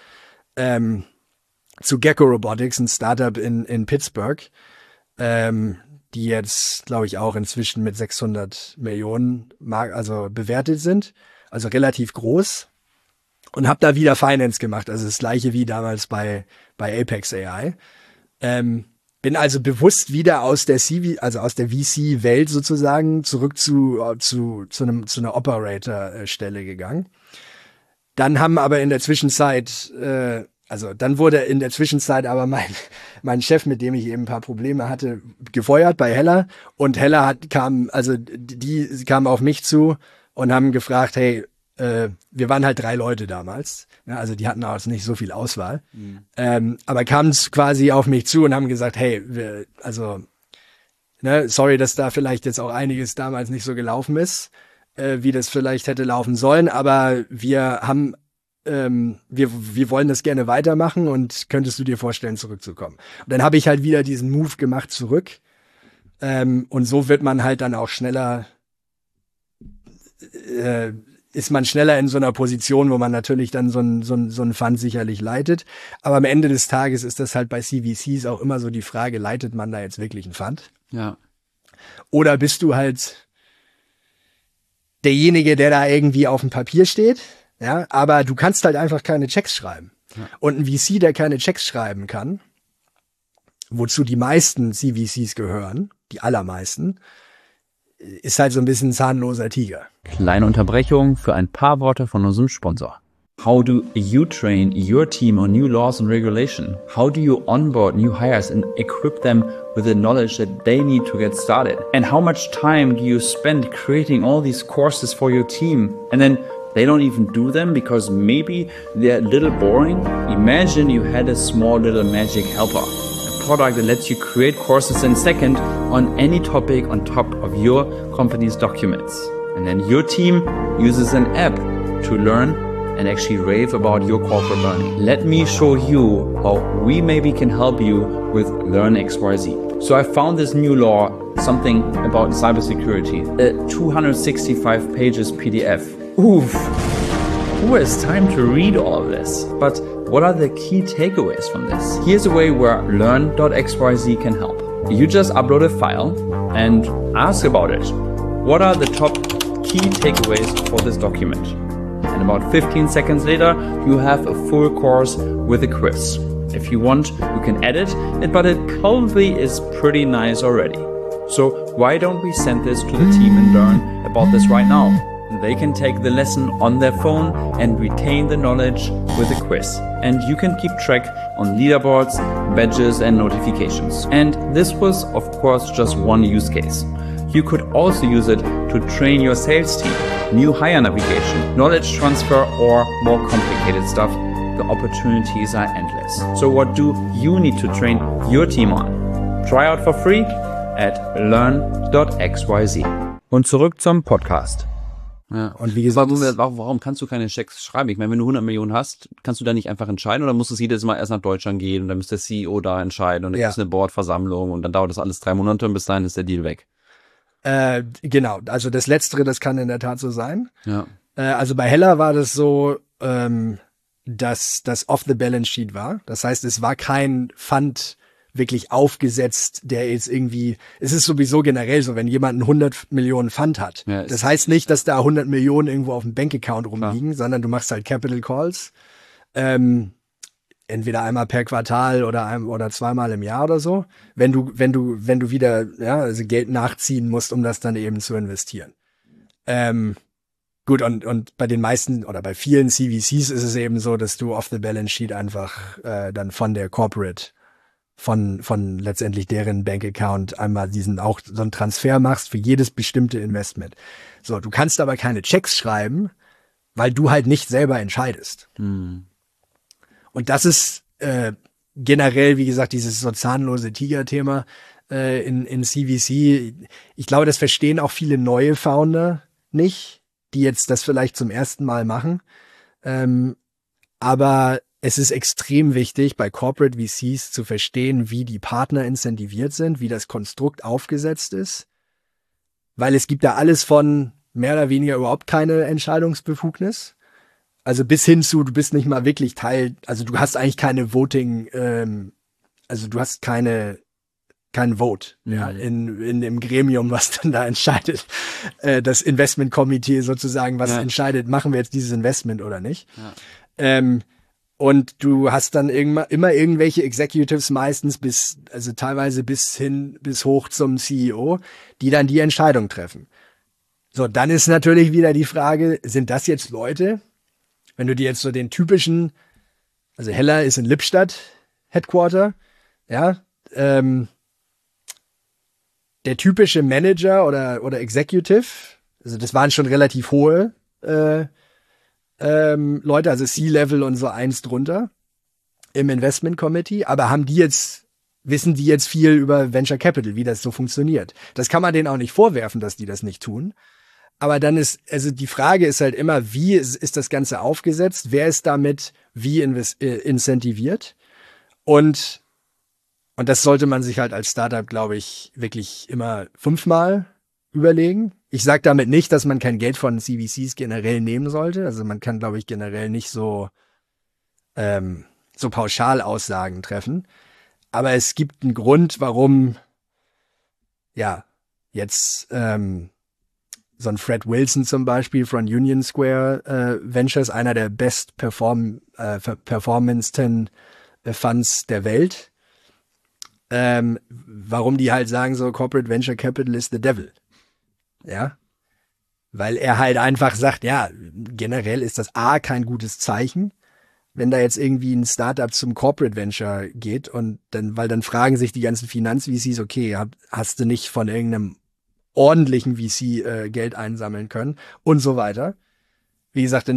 zu Gecko Robotics, ein Startup in Pittsburgh, die jetzt, glaube ich, auch inzwischen mit 600 Millionen bewertet sind, also relativ groß, und habe da wieder Finance gemacht, also das gleiche wie damals bei Apex AI. Bin also bewusst wieder aus der VC-Welt sozusagen zurück zu einer Operator-Stelle gegangen. Dann haben aber in der Zwischenzeit, dann wurde in der Zwischenzeit aber mein Chef, mit dem ich eben ein paar Probleme hatte, gefeuert bei Hella, und Hella kam auf mich zu und haben gefragt, hey, wir waren halt 3 Leute damals, ja, also die hatten auch nicht so viel Auswahl, aber kamen quasi auf mich zu und haben gesagt, hey, sorry, dass da vielleicht jetzt auch einiges damals nicht so gelaufen ist, wie das vielleicht hätte laufen sollen, aber wir wollen das gerne weitermachen und könntest du dir vorstellen, zurückzukommen? Und dann habe ich halt wieder diesen Move gemacht zurück, und so wird man halt dann auch schneller, ist man schneller in so einer Position, wo man natürlich dann so ein Fund sicherlich leitet. Aber am Ende des Tages ist das halt bei CVCs auch immer so die Frage, leitet man da jetzt wirklich einen Fund? Ja. Oder bist du halt derjenige, der da irgendwie auf dem Papier steht, ja, aber du kannst halt einfach keine Checks schreiben. Ja. Und ein VC, der keine Checks schreiben kann, wozu die meisten CVCs gehören, die allermeisten, ist halt so ein bisschen ein zahnloser Tiger. Kleine Unterbrechung für ein paar Worte von unserem Sponsor. How do you train your team on new laws and regulation? How do you onboard new hires and equip them with the knowledge that they need to get started? And how much time do you spend creating all these courses for your team? And then they don't even do them because maybe they're a little boring? Imagine you had a small little magic helper. Product that lets you create courses in a second on any topic on top of your company's documents. And then your team uses an app to learn and actually rave about your corporate learning. Let me show you how we maybe can help you with Learn XYZ. So I found this new law, something about cybersecurity, a 265 pages PDF. Oof. Who has time to read all of this? But what are the key takeaways from this? Here's a way where learn.xyz can help. You just upload a file and ask about it. What are the top key takeaways for this document? And about 15 seconds later, you have a full course with a quiz. If you want, you can edit it, but it probably is pretty nice already. So why don't we send this to the team and learn about this right now? They can take the lesson on their phone and retain the knowledge with a quiz. And you can keep track on leaderboards, badges and notifications. And this was, of course, just one use case. You could also use it to train your sales team, new hire navigation, knowledge transfer, or more complicated stuff. The opportunities are endless. So what do you need to train your team on? Try out for free at learn.xyz. Und zurück zum Podcast. Ja. Und wie gesagt, warum kannst du keine Schecks schreiben? Ich meine, wenn du 100 Millionen hast, kannst du da nicht einfach entscheiden oder muss es jedes Mal erst nach Deutschland gehen und dann muss der CEO da entscheiden und dann gibt es eine Boardversammlung und dann dauert das alles 3 Monate und bis dahin ist der Deal weg. Genau, also das Letztere, das kann in der Tat so sein. Ja. Also bei Hella war das so, dass das off the balance sheet war. Das heißt, es war kein Fund wirklich aufgesetzt, der jetzt irgendwie, es ist sowieso generell so, wenn jemand einen 100 Millionen Fund hat. Ja, das heißt nicht, dass da 100 Millionen irgendwo auf dem Bankaccount rumliegen, sondern du machst halt Capital Calls. Entweder einmal per Quartal oder zweimal im Jahr oder so, wenn du wieder, also Geld nachziehen musst, um das dann eben zu investieren. Gut, und bei den meisten oder bei vielen CVCs ist es eben so, dass du off the balance sheet einfach dann von der Corporate, von letztendlich deren Bankaccount einmal auch so einen Transfer machst für jedes bestimmte Investment. So, du kannst aber keine Checks schreiben, weil du halt nicht selber entscheidest. Und das ist generell, wie gesagt, dieses so zahnlose Tiger-Thema in CVC. Ich glaube, das verstehen auch viele neue Founder nicht, die jetzt das vielleicht zum ersten Mal machen. Aber es ist extrem wichtig, bei Corporate VCs zu verstehen, wie die Partner incentiviert sind, wie das Konstrukt aufgesetzt ist. Weil es gibt da alles von mehr oder weniger überhaupt keine Entscheidungsbefugnis. Also bis hin zu, du bist nicht mal wirklich Teil, also du hast eigentlich keine Voting, also du hast kein Vote in dem Gremium, was dann da entscheidet. Das Investment-Komitee sozusagen, was entscheidet, machen wir jetzt dieses Investment oder nicht. Ja. Und du hast dann immer irgendwelche Executives meistens teilweise bis hoch zum CEO, die dann die Entscheidung treffen. So, dann ist natürlich wieder die Frage, sind das jetzt Leute, wenn du dir jetzt so den typischen, also Hella ist in Lippstadt Headquarter, ja, der typische Manager oder Executive, also das waren schon relativ hohe Leute, also C-Level und so eins drunter im Investment Committee, aber wissen die jetzt viel über Venture Capital, wie das so funktioniert? Das kann man denen auch nicht vorwerfen, dass die das nicht tun. Aber dann also die Frage ist halt immer, wie ist das Ganze aufgesetzt? Wer ist damit wie incentiviert? Und das sollte man sich halt als Startup, glaube ich, wirklich immer 5-mal überlegen. Ich sage damit nicht, dass man kein Geld von CVCs generell nehmen sollte. Also man kann, glaube ich, generell nicht so pauschal Aussagen treffen. Aber es gibt einen Grund, warum jetzt so ein Fred Wilson zum Beispiel von Union Square Ventures, einer der best performance Funds der Welt, warum die halt sagen, so Corporate Venture Capital is the devil. Ja, weil er halt einfach sagt, ja, generell ist das A, kein gutes Zeichen, wenn da jetzt irgendwie ein Startup zum Corporate Venture geht und weil dann fragen sich die ganzen Finanz-VCs, okay, hast du nicht von irgendeinem ordentlichen VC Geld einsammeln können und so weiter. Wie gesagt,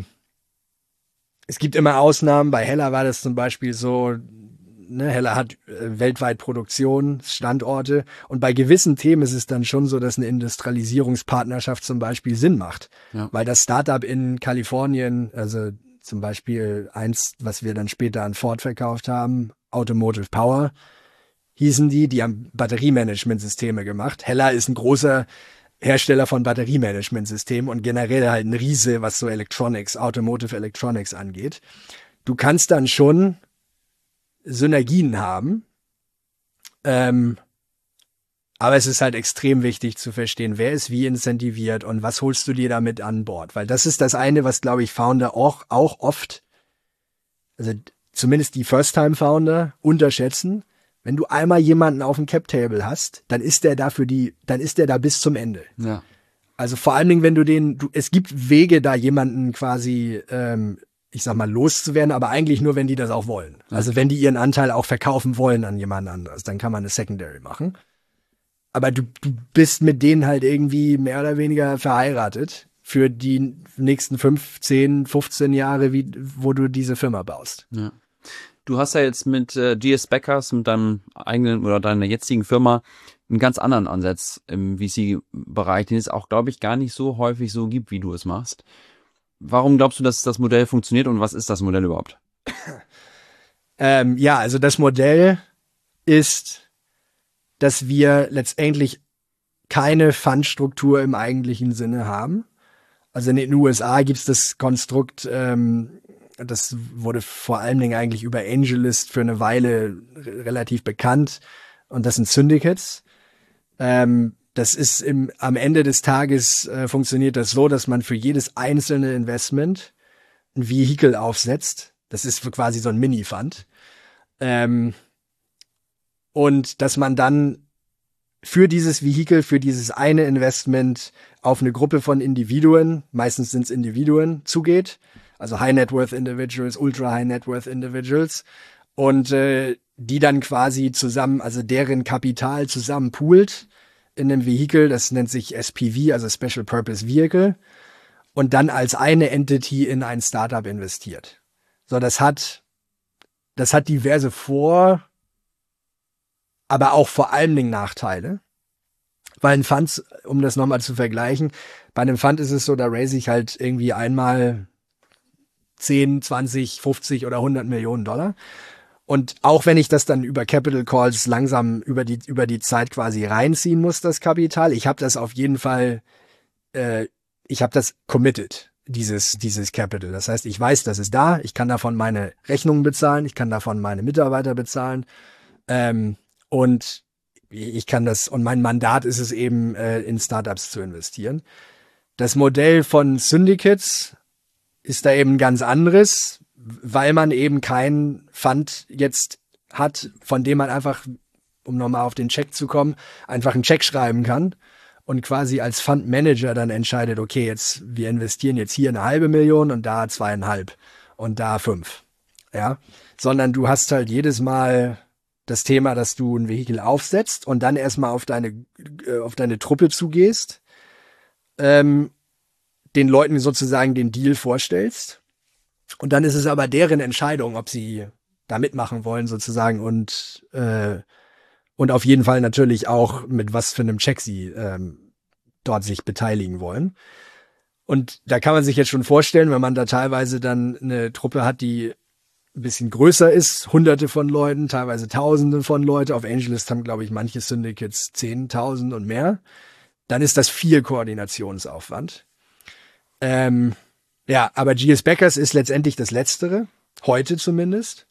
es gibt immer Ausnahmen, bei Hella war das zum Beispiel so, ne, Hella hat weltweit Produktionsstandorte und bei gewissen Themen ist es dann schon so, dass eine Industrialisierungspartnerschaft zum Beispiel Sinn macht. Ja. Weil das Startup in Kalifornien, also zum Beispiel eins, was wir dann später an Ford verkauft haben, Automotive Power, hießen die haben Batteriemanagementsysteme gemacht. Hella ist ein großer Hersteller von Batteriemanagementsystemen und generell halt ein Riese, was so Automotive Electronics angeht. Du kannst dann schon Synergien haben, aber es ist halt extrem wichtig zu verstehen, wer ist wie incentiviert und was holst du dir damit an Bord, weil das ist das eine, was, glaube ich, Founder auch oft, also zumindest die First-Time-Founder unterschätzen. Wenn du einmal jemanden auf dem Cap-Table hast, dann ist der da bis zum Ende. Ja. Also vor allen Dingen, wenn es gibt Wege, da jemanden quasi, ich sag mal, loszuwerden, aber eigentlich nur, wenn die das auch wollen. Ja. Also wenn die ihren Anteil auch verkaufen wollen an jemand anderes, dann kann man eine Secondary machen. Aber du bist mit denen halt irgendwie mehr oder weniger verheiratet für die nächsten 5, 10, 15 Jahre, wo du diese Firma baust. Ja. Du hast ja jetzt mit GS Beckers, mit deinem eigenen oder deiner jetzigen Firma, einen ganz anderen Ansatz im VC-Bereich, den es auch, glaube ich, gar nicht so häufig so gibt, wie du es machst. Warum glaubst du, dass das Modell funktioniert und was ist das Modell überhaupt? Ja, also das Modell ist, dass wir letztendlich keine Fundstruktur im eigentlichen Sinne haben. Also in den USA gibt es das Konstrukt, das wurde vor allen Dingen eigentlich über AngelList für eine Weile relativ bekannt. Und das sind Syndicates. Das ist am Ende des Tages funktioniert das so, dass man für jedes einzelne Investment ein Vehikel aufsetzt. Das ist quasi so ein Mini-Fund. Und dass man dann für dieses Vehikel, für dieses eine Investment auf eine Gruppe von Individuen, meistens sind es Individuen, zugeht. Also High Net Worth Individuals, Ultra High Net Worth Individuals. Und die dann quasi zusammen, also deren Kapital zusammen poolt in einem Vehikel, das nennt sich SPV, also Special Purpose Vehicle, und dann als eine Entity in ein Startup investiert. So, das hat diverse aber auch vor allen Dingen Nachteile. Weil ein Fund, um das nochmal zu vergleichen, bei einem Fund ist es so, da raise ich halt irgendwie einmal 10, 20, 50 oder 100 Millionen $. Und auch wenn ich das dann über Capital Calls langsam über die Zeit quasi reinziehen muss, das Kapital, ich habe das auf jeden Fall, ich habe das committed, dieses Capital. Das heißt, ich weiß, das ist da, ich kann davon meine Rechnungen bezahlen, ich kann davon meine Mitarbeiter bezahlen, und ich kann das, und mein Mandat ist es eben, in Startups zu investieren. Das Modell von Syndicates ist da eben ganz anderes, weil man eben keinen Fund jetzt hat, von dem man einfach, um nochmal auf den Check zu kommen, einfach einen Check schreiben kann und quasi als Fundmanager dann entscheidet, okay, wir investieren jetzt hier 500.000 und da 2,5 und da 5. Ja, sondern du hast halt jedes Mal das Thema, dass du ein Vehikel aufsetzt und dann erstmal auf deine Truppe zugehst, den Leuten sozusagen den Deal vorstellst. Und dann ist es aber deren Entscheidung, ob sie da mitmachen wollen sozusagen und auf jeden Fall natürlich auch mit was für einem Check sie dort sich beteiligen wollen. Und da kann man sich jetzt schon vorstellen, wenn man da teilweise dann eine Truppe hat, die ein bisschen größer ist, Hunderte von Leuten, teilweise Tausende von Leuten. Auf AngelList haben, glaube ich, manche Syndicates 10.000 und mehr. Dann ist das viel Koordinationsaufwand. Ja, aber GS Beckers ist letztendlich das Letztere, heute zumindest.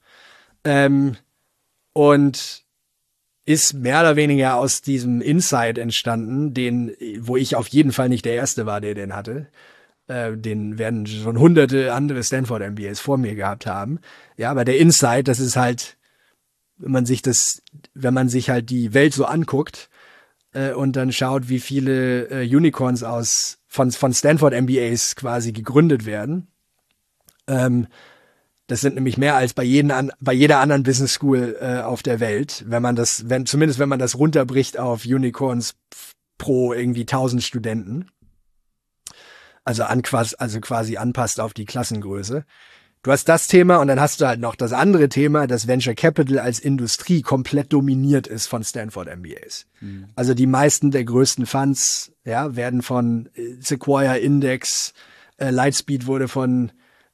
Und ist mehr oder weniger aus diesem Insight entstanden, wo ich auf jeden Fall nicht der Erste war, der den hatte. Den werden schon hunderte andere Stanford-MBAs vor mir gehabt haben. Ja, aber der Insight, das ist halt, wenn man sich halt die Welt so anguckt und dann schaut, wie viele Unicorns von Stanford-MBAs quasi gegründet werden. Das sind nämlich mehr als bei jeder anderen Business School auf der Welt, wenn man das runterbricht auf Unicorns pro irgendwie 1000 Studenten. Also quasi anpasst auf die Klassengröße. Du hast das Thema und dann hast du halt noch das andere Thema, dass Venture Capital als Industrie komplett dominiert ist von Stanford MBAs. Mhm. Also die meisten der größten Funds, ja, werden von Sequoia Index, Lightspeed wurde von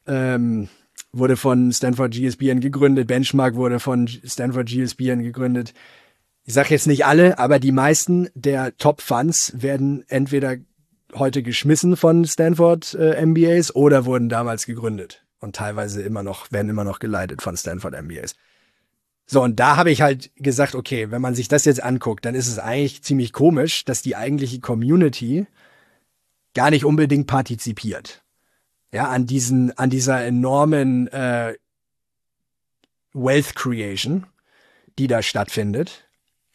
Stanford GSBN gegründet, Benchmark wurde von Stanford GSBN gegründet. Ich sage jetzt nicht alle, aber die meisten der Top-Funds werden entweder heute geschmissen von Stanford MBAs oder wurden damals gegründet und teilweise werden immer noch geleitet von Stanford MBAs. So, und da habe ich halt gesagt, okay, wenn man sich das jetzt anguckt, dann ist es eigentlich ziemlich komisch, dass die eigentliche Community gar nicht unbedingt partizipiert. Ja, an dieser enormen Wealth Creation, die da stattfindet.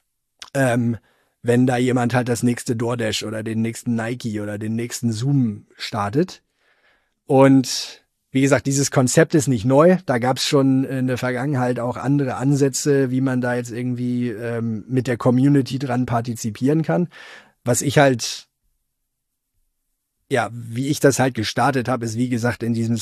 Wenn da jemand halt das nächste DoorDash oder den nächsten Nike oder den nächsten Zoom startet. Und wie gesagt, dieses Konzept ist nicht neu. Da gab es schon in der Vergangenheit auch andere Ansätze, wie man da jetzt irgendwie mit der Community dran partizipieren kann. Was ich halt, ja, wie ich das halt gestartet habe, ist wie gesagt in dieser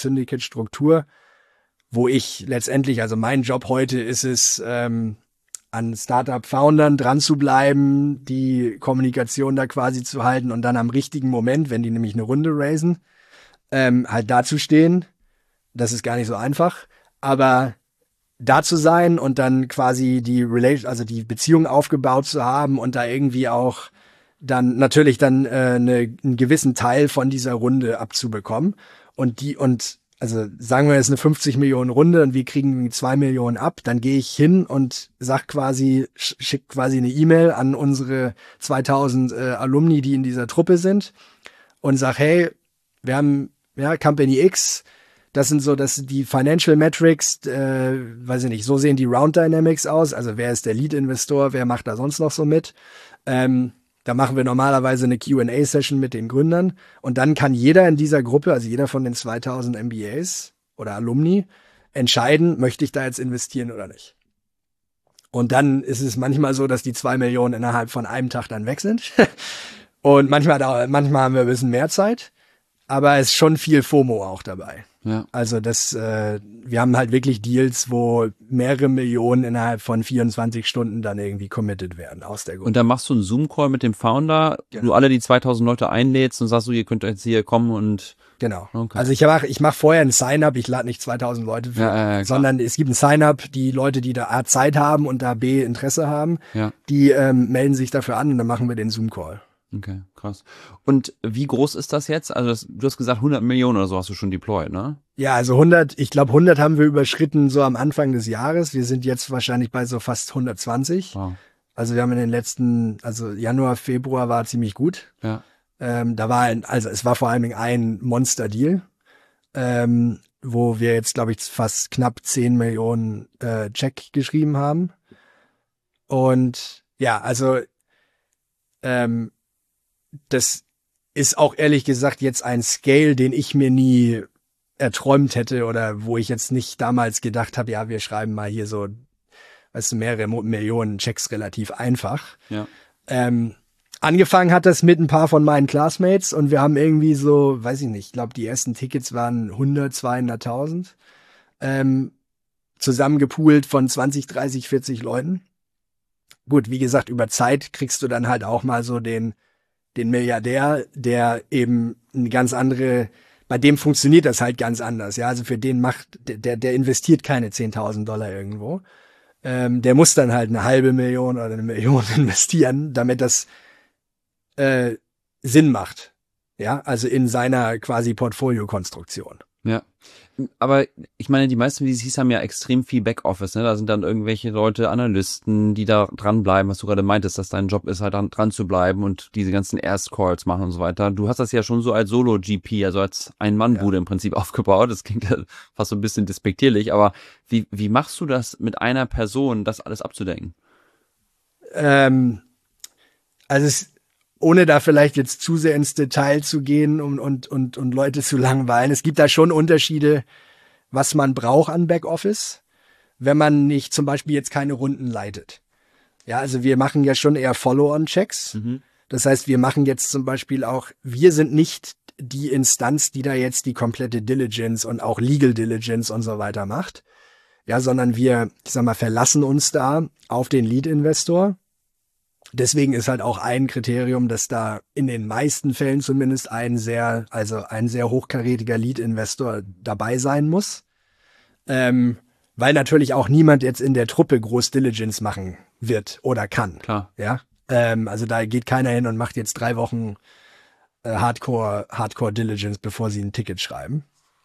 Syndicate-Struktur, wo ich letztendlich, also mein Job heute ist es, an Startup-Foundern dran zu bleiben, die Kommunikation da quasi zu halten und dann am richtigen Moment, wenn die nämlich eine Runde raisen, halt dazustehen. Das ist gar nicht so einfach, aber da zu sein und dann quasi die Beziehung aufgebaut zu haben und da irgendwie auch dann natürlich dann einen gewissen Teil von dieser Runde abzubekommen also sagen wir jetzt eine 50 Millionen Runde und wir kriegen 2 Millionen ab, dann gehe ich hin und schick quasi eine E-Mail an unsere 2000 Alumni, die in dieser Truppe sind und sag, hey, wir haben Company X, das sind die Financial Metrics, weiß ich nicht, so sehen die Round Dynamics aus, also wer ist der Lead-Investor, wer macht da sonst noch so mit, da machen wir normalerweise eine Q&A-Session mit den Gründern und dann kann jeder in dieser Gruppe, also jeder von den 2000 MBAs oder Alumni, entscheiden, möchte ich da jetzt investieren oder nicht. Und dann ist es manchmal so, dass die 2 Millionen innerhalb von einem Tag dann weg sind. Und manchmal haben wir ein bisschen mehr Zeit, aber es ist schon viel FOMO auch dabei. Ja. Also wir haben halt wirklich Deals, wo mehrere Millionen innerhalb von 24 Stunden dann irgendwie committed werden aus der Gruppe. Und dann machst du einen Zoom-Call mit dem Founder, genau. Du alle die 2000 Leute einlädst und sagst, ihr könnt jetzt hier kommen und... Genau. Okay. Also ich mach vorher ein Sign-up, ich lade nicht 2000 Leute für, sondern es gibt ein Sign-up, die Leute, die da A, Zeit haben und da B, Interesse haben, die melden sich dafür an und dann machen wir den Zoom-Call. Okay, krass. Und wie groß ist das jetzt? Also du hast gesagt 100 Millionen oder so hast du schon deployed, ne? Ja, also 100 haben wir überschritten so am Anfang des Jahres. Wir sind jetzt wahrscheinlich bei so fast 120. Wow. Also wir haben in den letzten, Januar, Februar war ziemlich gut. Ja. Es war vor allem ein Monster-Deal, wo wir jetzt, glaube ich, fast knapp 10 Millionen Check geschrieben haben. Und ja, das ist auch ehrlich gesagt jetzt ein Scale, den ich mir nie erträumt hätte oder wo ich jetzt nicht damals gedacht habe, ja, wir schreiben mal hier so, mehrere Millionen Checks relativ einfach. Ja. Angefangen hat das mit ein paar von meinen Classmates und wir haben irgendwie so, weiß ich nicht, ich glaube, die ersten Tickets waren 100, 200.000 zusammengepoolt von 20, 30, 40 Leuten. Gut, wie gesagt, über Zeit kriegst du dann halt auch mal so den Milliardär, der eben eine ganz andere, bei dem funktioniert das halt ganz anders. Ja, also für den der investiert keine $10.000 irgendwo. Der muss dann halt 500.000 oder 1 Million investieren, damit das Sinn macht. Ja, also in seiner quasi Portfoliokonstruktion. Ja. Aber ich meine, die meisten VCs haben ja extrem viel Backoffice, ne? Da sind dann irgendwelche Leute, Analysten, die da dranbleiben, was du gerade meintest, dass dein Job ist, halt dran zu bleiben und diese ganzen Erstcalls machen und so weiter. Du hast das ja schon so als Solo-GP, also als Ein-Mann-Bude im Prinzip aufgebaut. Das klingt ja fast so ein bisschen despektierlich, aber wie machst du das mit einer Person, das alles abzudecken? Ohne da vielleicht jetzt zu sehr ins Detail zu gehen und Leute zu langweilen. Es gibt da schon Unterschiede, was man braucht an Backoffice, wenn man nicht zum Beispiel jetzt keine Runden leitet. Ja, also wir machen ja schon eher Follow-on-Checks. Mhm. Das heißt, wir machen jetzt zum Beispiel auch, wir sind nicht die Instanz, die da jetzt die komplette Diligence und auch Legal Diligence und so weiter macht. Ja, sondern wir, verlassen uns da auf den Lead-Investor. Deswegen ist halt auch ein Kriterium, dass da in den meisten Fällen zumindest ein sehr hochkarätiger Lead-Investor dabei sein muss. Weil natürlich auch niemand jetzt in der Truppe groß Diligence machen wird oder kann. Klar. Ja. Also da geht keiner hin und macht jetzt 3 Wochen Hardcore Diligence, bevor sie ein Ticket schreiben.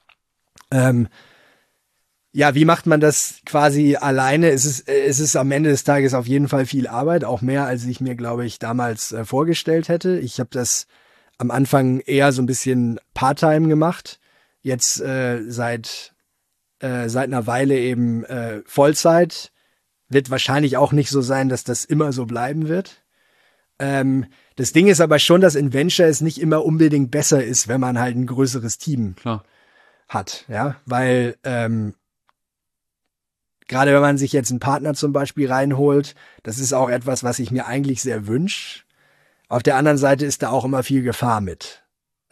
Ja, wie macht man das quasi alleine? Es ist am Ende des Tages auf jeden Fall viel Arbeit, auch mehr, als ich mir, glaube ich, damals vorgestellt hätte. Ich habe das am Anfang eher so ein bisschen Part-Time gemacht. Jetzt seit einer Weile eben Vollzeit. Wird wahrscheinlich auch nicht so sein, dass das immer so bleiben wird. Das Ding ist aber schon, dass in Venture es nicht immer unbedingt besser ist, wenn man halt ein größeres Team hat. Ja, weil gerade wenn man sich jetzt einen Partner zum Beispiel reinholt, das ist auch etwas, was ich mir eigentlich sehr wünsche. Auf der anderen Seite ist da auch immer viel Gefahr mit.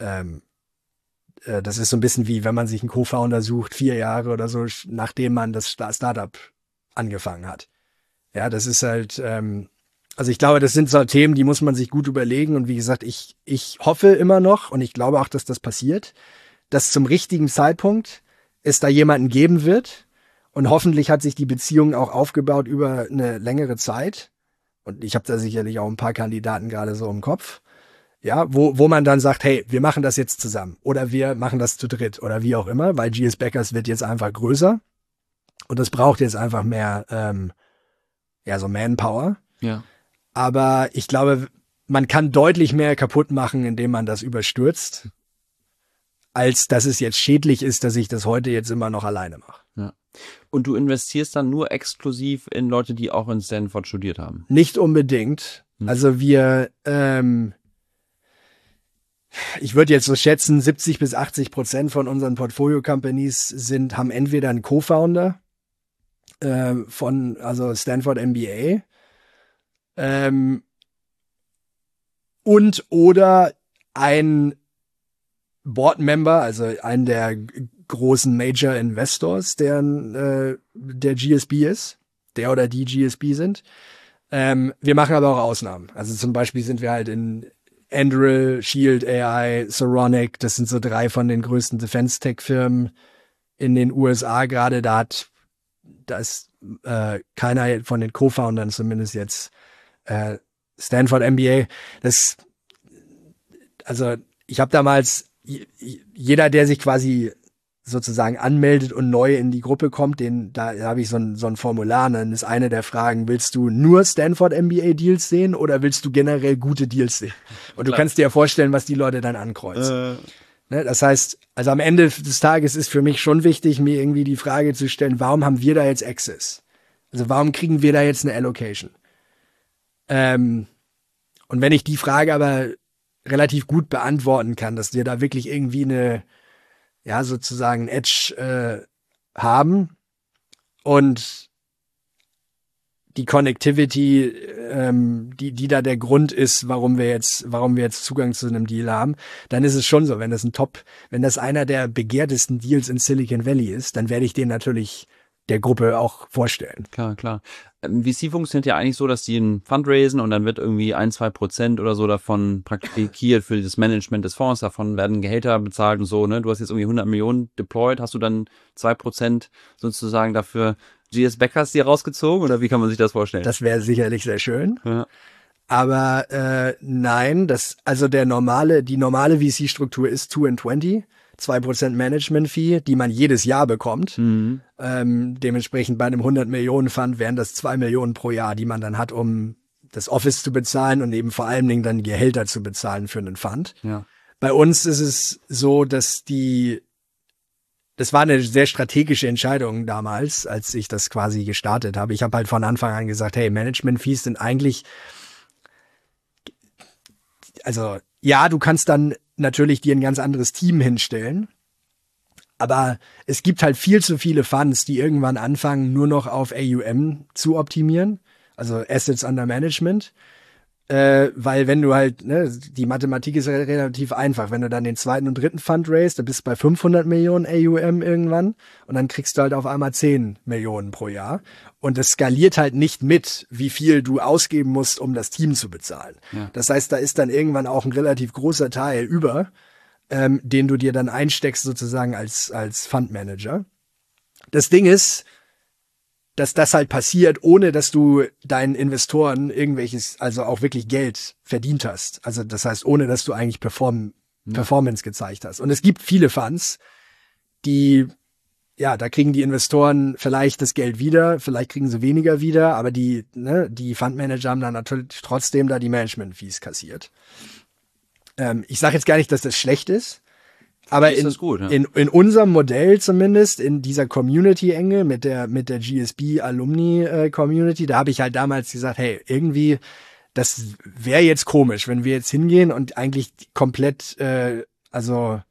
Das ist so ein bisschen wie, wenn man sich einen Co-Founder sucht, 4 Jahre oder so, nachdem man das Startup angefangen hat. Ja, das ist halt, also ich glaube, das sind so Themen, die muss man sich gut überlegen. Und wie gesagt, ich hoffe immer noch und ich glaube auch, dass das passiert, dass zum richtigen Zeitpunkt es da jemanden geben wird. Und hoffentlich hat sich die Beziehung auch aufgebaut über eine längere Zeit. Und ich habe da sicherlich auch ein paar Kandidaten gerade so im Kopf. Ja, wo man dann sagt, hey, wir machen das jetzt zusammen. Oder wir machen das zu dritt oder wie auch immer, weil GS Beckers wird jetzt einfach größer. Und das braucht jetzt einfach mehr, so Manpower. Ja. Aber ich glaube, man kann deutlich mehr kaputt machen, indem man das überstürzt, als dass es jetzt schädlich ist, dass ich das heute jetzt immer noch alleine mache. Ja. Und du investierst dann nur exklusiv in Leute, die auch in Stanford studiert haben? Nicht unbedingt. Also wir, ich würde jetzt so schätzen, 70-80% von unseren Portfolio-Companies haben entweder einen Co-Founder von Stanford MBA und oder ein Board-Member, also einen der großen Major Investors, der GSB ist, der oder die GSB sind. Wir machen aber auch Ausnahmen. Also zum Beispiel sind wir halt in Anduril, Shield AI, Saronic, das sind so 3 von den größten Defense-Tech-Firmen in den USA gerade. Da ist keiner von den Co-Foundern zumindest jetzt Stanford MBA. Ich habe damals, jeder, der sich quasi sozusagen anmeldet und neu in die Gruppe kommt, da habe ich so ein Formular, und dann ist eine der Fragen, willst du nur Stanford MBA Deals sehen oder willst du generell gute Deals sehen? Und du kannst dir ja vorstellen, was die Leute dann ankreuzen. Ne, das heißt, also am Ende des Tages ist für mich schon wichtig, mir irgendwie die Frage zu stellen, warum haben wir da jetzt Access? Also warum kriegen wir da jetzt eine Allocation? Und wenn ich die Frage aber relativ gut beantworten kann, dass wir da wirklich irgendwie sozusagen Edge haben und die Connectivity, die da der Grund ist, warum wir jetzt Zugang zu einem Deal haben, dann ist es schon so, wenn das einer der begehrtesten Deals in Silicon Valley ist, dann werde ich den natürlich der Gruppe auch vorstellen. Klar. VC funktioniert ja eigentlich so, dass die ein Fund raisen und dann wird irgendwie 1-2% oder so davon praktiziert für das Management des Fonds. Davon werden Gehälter bezahlt und so, ne? Du hast jetzt irgendwie 100 Millionen deployed. Hast du dann 2% sozusagen dafür GS Beckers dir rausgezogen oder wie kann man sich das vorstellen? Das wäre sicherlich sehr schön. Ja. Aber nein, die normale VC-Struktur ist 2-20. 2% Management-Fee, die man jedes Jahr bekommt. Mhm. Dementsprechend bei einem 100-Millionen-Fund wären das 2 Millionen pro Jahr, die man dann hat, um das Office zu bezahlen und eben vor allen Dingen dann Gehälter zu bezahlen für einen Fund. Ja. Bei uns ist es so, dass das war eine sehr strategische Entscheidung damals, als ich das quasi gestartet habe. Ich habe halt von Anfang an gesagt, hey, Management-Fees sind eigentlich, also ja, du kannst dann natürlich dir ein ganz anderes Team hinstellen. Aber es gibt halt viel zu viele Funds, die irgendwann anfangen, nur noch auf AUM zu optimieren, also Assets Under Management. Weil wenn du halt, die Mathematik ist relativ einfach. Wenn du dann den 2. und 3. Fund raised, dann bist du bei 500 Millionen AUM irgendwann und dann kriegst du halt auf einmal 10 Millionen pro Jahr. Und das skaliert halt nicht mit, wie viel du ausgeben musst, um das Team zu bezahlen. Ja. Das heißt, da ist dann irgendwann auch ein relativ großer Teil über, den du dir dann einsteckst sozusagen als Fundmanager. Das Ding ist, dass das halt passiert, ohne dass du deinen Investoren also auch wirklich Geld verdient hast. Also das heißt, ohne dass du eigentlich Performance gezeigt hast. Und es gibt viele Funds, da kriegen die Investoren vielleicht das Geld wieder, vielleicht kriegen sie weniger wieder, aber die Fundmanager haben dann natürlich trotzdem da die Management-Fees kassiert. Ich sage jetzt gar nicht, dass das schlecht ist. Aber in unserem Modell zumindest, in dieser Community-Enge mit der GSB-Alumni-Community, da habe ich halt damals gesagt, hey, irgendwie, das wäre jetzt komisch, wenn wir jetzt hingehen und eigentlich komplett, da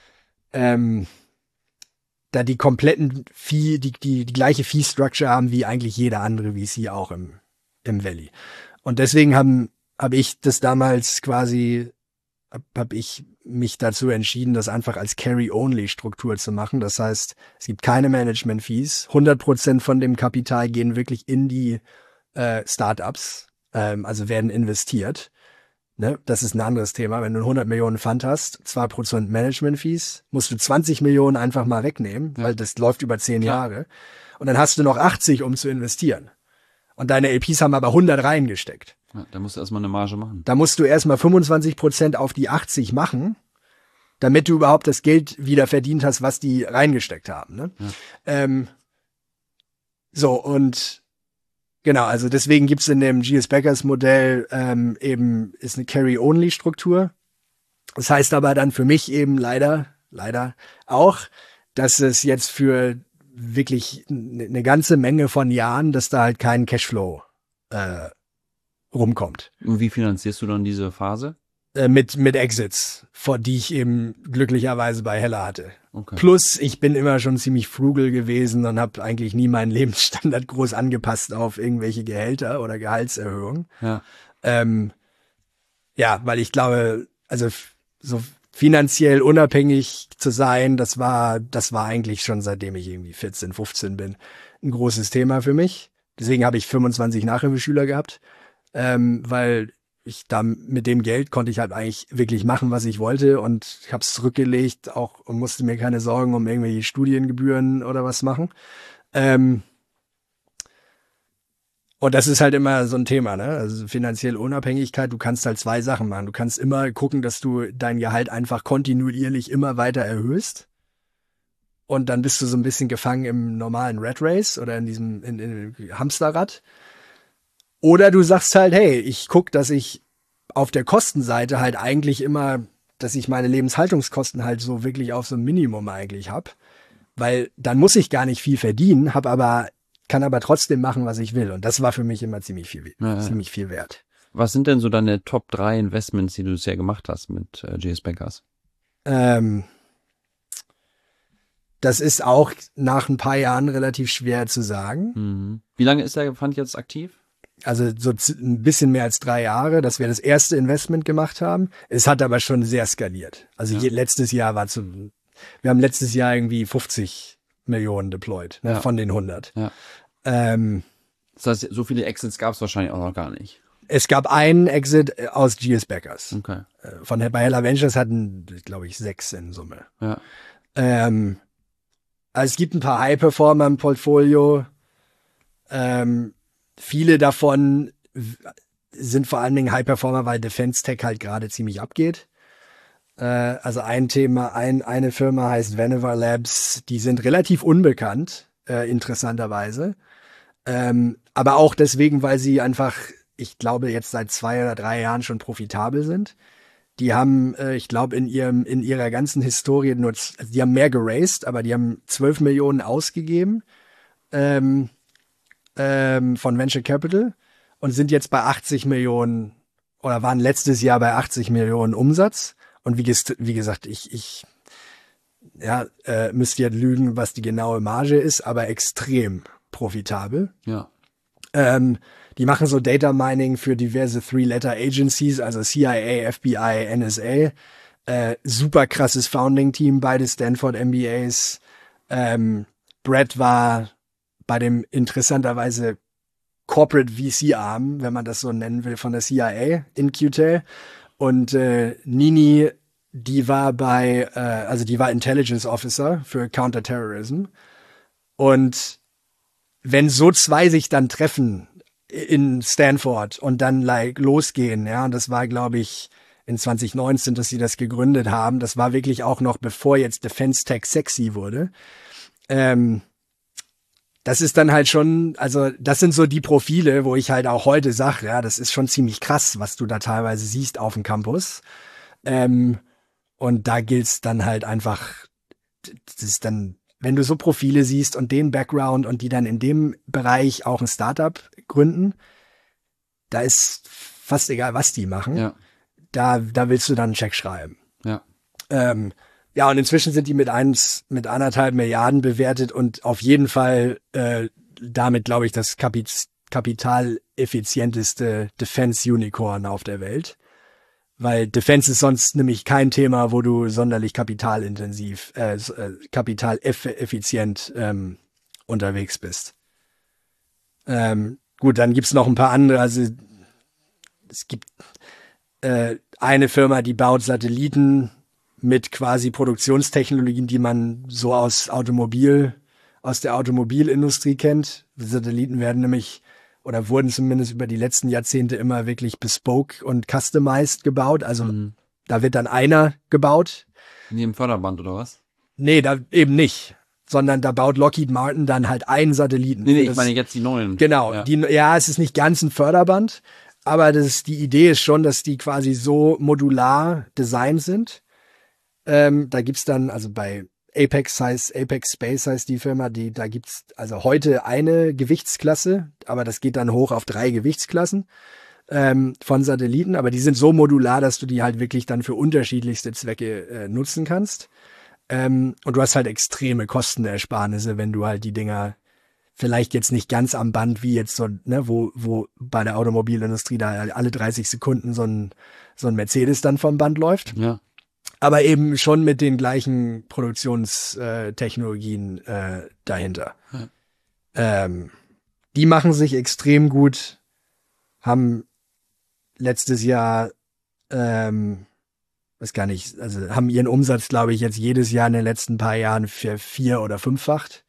die kompletten Fee, die gleiche Fee-Structure haben wie eigentlich jeder andere VC auch im Valley. Und deswegen habe ich das damals quasi, habe ich mich dazu entschieden, das einfach als Carry-Only-Struktur zu machen. Das heißt, es gibt keine Management-Fees. 100% von dem Kapital gehen wirklich in die Startups, also werden investiert. Ne? Das ist ein anderes Thema. Wenn du einen 100 Millionen Fund hast, 2% Management-Fees, musst du 20 Millionen einfach mal wegnehmen, weil das läuft über 10 Jahre. Und dann hast du noch 80, um zu investieren. Und deine LPs haben aber 100 reingesteckt. Ja, da musst du erstmal eine Marge machen. Da musst du erstmal 25% auf die 80 machen, damit du überhaupt das Geld wieder verdient hast, was die reingesteckt haben. Ne? Ja. So, und genau, also deswegen gibt's in dem G.S. Beckers Modell eben ist eine Carry-Only-Struktur. Das heißt aber dann für mich eben leider auch, dass es jetzt für wirklich eine ganze Menge von Jahren, dass da halt kein Cashflow rumkommt. Und wie finanzierst du dann diese Phase? Mit Exits, die ich eben glücklicherweise bei Hella hatte. Okay. Plus, ich bin immer schon ziemlich frugal gewesen und habe eigentlich nie meinen Lebensstandard groß angepasst auf irgendwelche Gehälter oder Gehaltserhöhungen. Ja. Ja, weil ich glaube, also so finanziell unabhängig zu sein, das war eigentlich schon seitdem ich irgendwie 14, 15 bin, ein großes Thema für mich. Deswegen habe ich 25 Nachhilfeschüler gehabt, weil ich da mit dem Geld konnte ich halt eigentlich wirklich machen, was ich wollte, und ich habe es zurückgelegt auch und musste mir keine Sorgen um irgendwelche Studiengebühren oder was machen. Und das ist halt immer so ein Thema, ne? Also finanzielle Unabhängigkeit, du kannst halt 2 Sachen machen. Du kannst immer gucken, dass du dein Gehalt einfach kontinuierlich immer weiter erhöhst. Und dann bist du so ein bisschen gefangen im normalen Rat Race oder in diesem Hamsterrad. Oder du sagst halt, hey, ich guck, dass ich auf der Kostenseite halt eigentlich immer, dass ich meine Lebenshaltungskosten halt so wirklich auf so ein Minimum eigentlich habe. Weil dann muss ich gar nicht viel verdienen, kann aber trotzdem machen, was ich will. Und das war für mich immer ziemlich viel wert. Was sind denn so deine Top 3 Investments, die du bisher gemacht hast mit G.S. Beckers? Das ist auch nach ein paar Jahren relativ schwer zu sagen. Mhm. Wie lange ist der Fund jetzt aktiv? Also so ein bisschen mehr als 3 Jahre, dass wir das erste Investment gemacht haben. Es hat aber schon sehr skaliert. Also letztes Jahr wir haben letztes Jahr irgendwie 50 Millionen deployed, ne, von den 100. Ja. Das heißt, so viele Exits gab es wahrscheinlich auch noch gar nicht. Es gab einen Exit aus G.S. Beckers. Okay. Bei Hella Ventures hatten, glaube ich, 6 in Summe. Ja. Also es gibt ein paar High-Performer im Portfolio. Viele davon sind vor allen Dingen High-Performer, weil Defense Tech halt gerade ziemlich abgeht. Also ein Thema, eine Firma heißt Vannevar Labs, die sind relativ unbekannt, interessanterweise. Aber auch deswegen, weil sie einfach, ich glaube, jetzt seit 2 oder 3 Jahren schon profitabel sind. Die haben, ich glaube, in ihrer ganzen Historie die haben mehr geraced, aber die haben 12 Millionen ausgegeben von Venture Capital und sind jetzt bei 80 Millionen oder waren letztes Jahr bei 80 Millionen Umsatz. Und wie gesagt, ich müsste jetzt lügen, was die genaue Marge ist, aber extrem profitabel. Ja. Die machen so Data Mining für diverse 3-Letter-Agencies, also CIA, FBI, NSA. Super krasses Founding-Team, beide Stanford MBAs. Brett war bei dem interessanterweise Corporate VC-Arm, wenn man das so nennen will, von der CIA in QTEL. Und Nini, die war die war Intelligence Officer für Counterterrorism. Und wenn so 2 sich dann treffen in Stanford und dann losgehen, ja, das war, glaube ich, in 2019, dass sie das gegründet haben. Das war wirklich auch noch bevor jetzt Defense Tech sexy wurde. Das ist dann halt schon, also das sind so die Profile, wo ich halt auch heute sage, ja, das ist schon ziemlich krass, was du da teilweise siehst auf dem Campus. Und da gilt's dann halt einfach, das ist dann, wenn du so Profile siehst und den Background und die dann in dem Bereich auch ein Startup gründen, da ist fast egal, was die machen. Ja. Da willst du dann einen Check schreiben. Ja. Ja, und inzwischen sind die mit 1,5 Milliarden bewertet und auf jeden Fall damit, glaube ich, das kapitaleffizienteste Defense-Unicorn auf der Welt. Weil Defense ist sonst nämlich kein Thema, wo du sonderlich kapitaleffizient unterwegs bist. Gut, Gut, dann gibt's noch ein paar andere. Also es gibt eine Firma, die baut Satelliten mit quasi Produktionstechnologien, die man so aus der Automobilindustrie kennt. Die Satelliten werden nämlich oder wurden zumindest über die letzten Jahrzehnte immer wirklich bespoke und customized gebaut. Also da wird dann einer gebaut. In jedem Förderband oder was? Nee, da eben nicht. Sondern da baut Lockheed Martin dann halt einen Satelliten. Nee, ich meine jetzt die neuen. Genau. Ja. Es ist nicht ganz ein Förderband, aber die Idee ist schon, dass die quasi so modular designt sind. Da gibt's dann, also bei Apex Space heißt die Firma, da gibt's also heute eine Gewichtsklasse, aber das geht dann hoch auf 3 Gewichtsklassen von Satelliten, aber die sind so modular, dass du die halt wirklich dann für unterschiedlichste Zwecke nutzen kannst. Und du hast halt extreme Kostenersparnisse, wenn du halt die Dinger vielleicht jetzt nicht ganz am Band wie jetzt so, ne, wo bei der Automobilindustrie da alle 30 Sekunden so ein Mercedes dann vom Band läuft. Ja. Aber eben schon mit den gleichen Produktionstechnologien dahinter. Ja. Die machen sich extrem gut, haben letztes Jahr weiß gar nicht, also haben ihren Umsatz, glaube ich, jetzt jedes Jahr in den letzten paar Jahren für 4- oder 5-facht.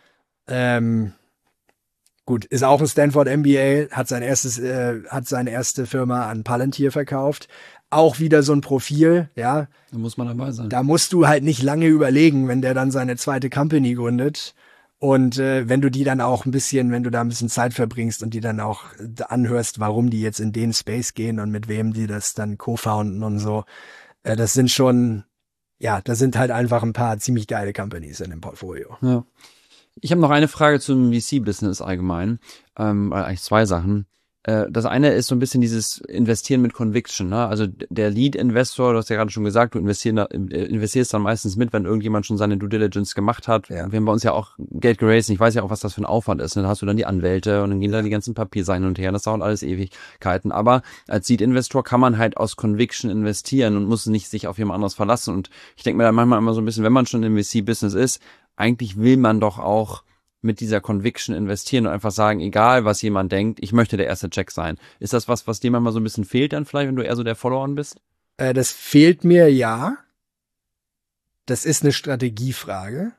Gut, ist auch ein Stanford MBA, hat seine erste Firma an Palantir verkauft. Auch wieder so ein Profil, ja. Da muss man dabei sein. Da musst du halt nicht lange überlegen, wenn der dann seine zweite Company gründet. Und wenn du da ein bisschen Zeit verbringst und die dann auch anhörst, warum die jetzt in den Space gehen und mit wem die das dann co-founden und so, das sind schon, ja, das sind halt einfach ein paar ziemlich geile Companies in dem Portfolio. Ja. Ich habe noch eine Frage zum VC-Business allgemein, eigentlich 2 Sachen. Das eine ist so ein bisschen dieses Investieren mit Conviction, ne? Also der Lead-Investor, du hast ja gerade schon gesagt, du investierst dann meistens mit, wenn irgendjemand schon seine Due Diligence gemacht hat. Ja. Wir haben bei uns ja auch Geld geraced, ich weiß ja auch, was das für ein Aufwand ist. Da hast du dann die Anwälte und dann gehen da die ganzen Papierseiten hin und her, das dauert alles Ewigkeiten. Aber als Seed-Investor kann man halt aus Conviction investieren und muss nicht sich auf jemand anderes verlassen. Und ich denke mir da manchmal immer so ein bisschen, wenn man schon im VC-Business ist, eigentlich will man doch auch mit dieser Conviction investieren und einfach sagen, egal was jemand denkt, ich möchte der erste Check sein. Ist das was dir manchmal so ein bisschen fehlt dann vielleicht, wenn du eher so der Follower bist? Das fehlt mir, ja. Das ist eine Strategiefrage.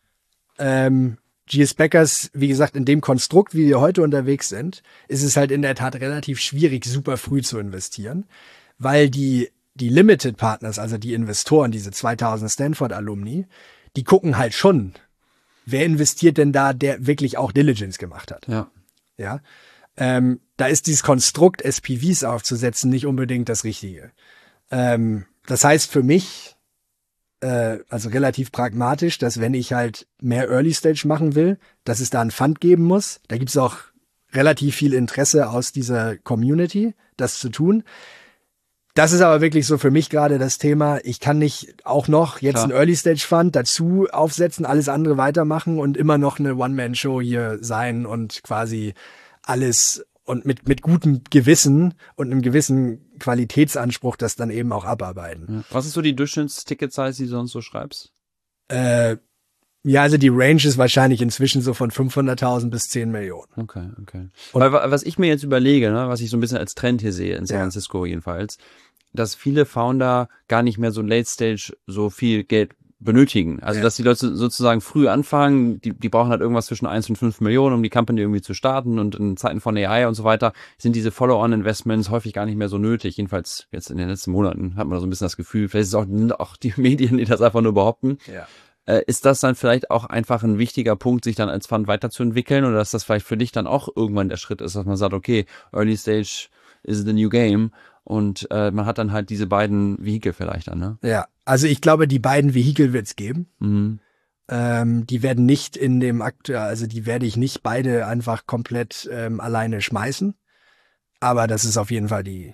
GS Backers, wie gesagt, in dem Konstrukt, wie wir heute unterwegs sind, ist es halt in der Tat relativ schwierig, super früh zu investieren, weil die Limited Partners, also die Investoren, diese 2000 Stanford-Alumni, die gucken halt schon, wer investiert denn da, der wirklich auch Diligence gemacht hat? Ja. Ja. Da ist dieses Konstrukt, SPVs aufzusetzen, nicht unbedingt das Richtige. Das heißt für mich, also relativ pragmatisch, dass wenn ich halt mehr Early Stage machen will, dass es da einen Fund geben muss. Da gibt es auch relativ viel Interesse aus dieser Community, das zu tun. Das ist aber wirklich so für mich gerade das Thema. Ich kann nicht auch noch jetzt einen Early-Stage-Fund dazu aufsetzen, alles andere weitermachen und immer noch eine One-Man-Show hier sein und quasi alles und mit gutem Gewissen und einem gewissen Qualitätsanspruch das dann eben auch abarbeiten. Ja. Was ist so die Durchschnittsticket-Size, die du sonst so schreibst? Ja, also die Range ist wahrscheinlich inzwischen so von 500.000 bis 10 Millionen. Okay. Weil was ich mir jetzt überlege, ne, was ich so ein bisschen als Trend hier sehe, in San Francisco jedenfalls, dass viele Founder gar nicht mehr so Late Stage so viel Geld benötigen. Also dass die Leute sozusagen früh anfangen, die brauchen halt irgendwas zwischen 1 und 5 Millionen, um die Company irgendwie zu starten, und in Zeiten von AI und so weiter sind diese Follow-on-Investments häufig gar nicht mehr so nötig. Jedenfalls jetzt in den letzten Monaten hat man da so ein bisschen das Gefühl, vielleicht ist es auch die Medien, die das einfach nur behaupten. Ja. Ist das dann vielleicht auch einfach ein wichtiger Punkt, sich dann als Fund weiterzuentwickeln, oder dass das vielleicht für dich dann auch irgendwann der Schritt ist, dass man sagt, okay, Early Stage is the new game, und man hat dann halt diese beiden Vehikel vielleicht dann, ne? Ja, also ich glaube, die beiden Vehikel wird es geben. Mhm. Die werden nicht die werde ich nicht beide einfach komplett alleine schmeißen. Aber das ist auf jeden Fall die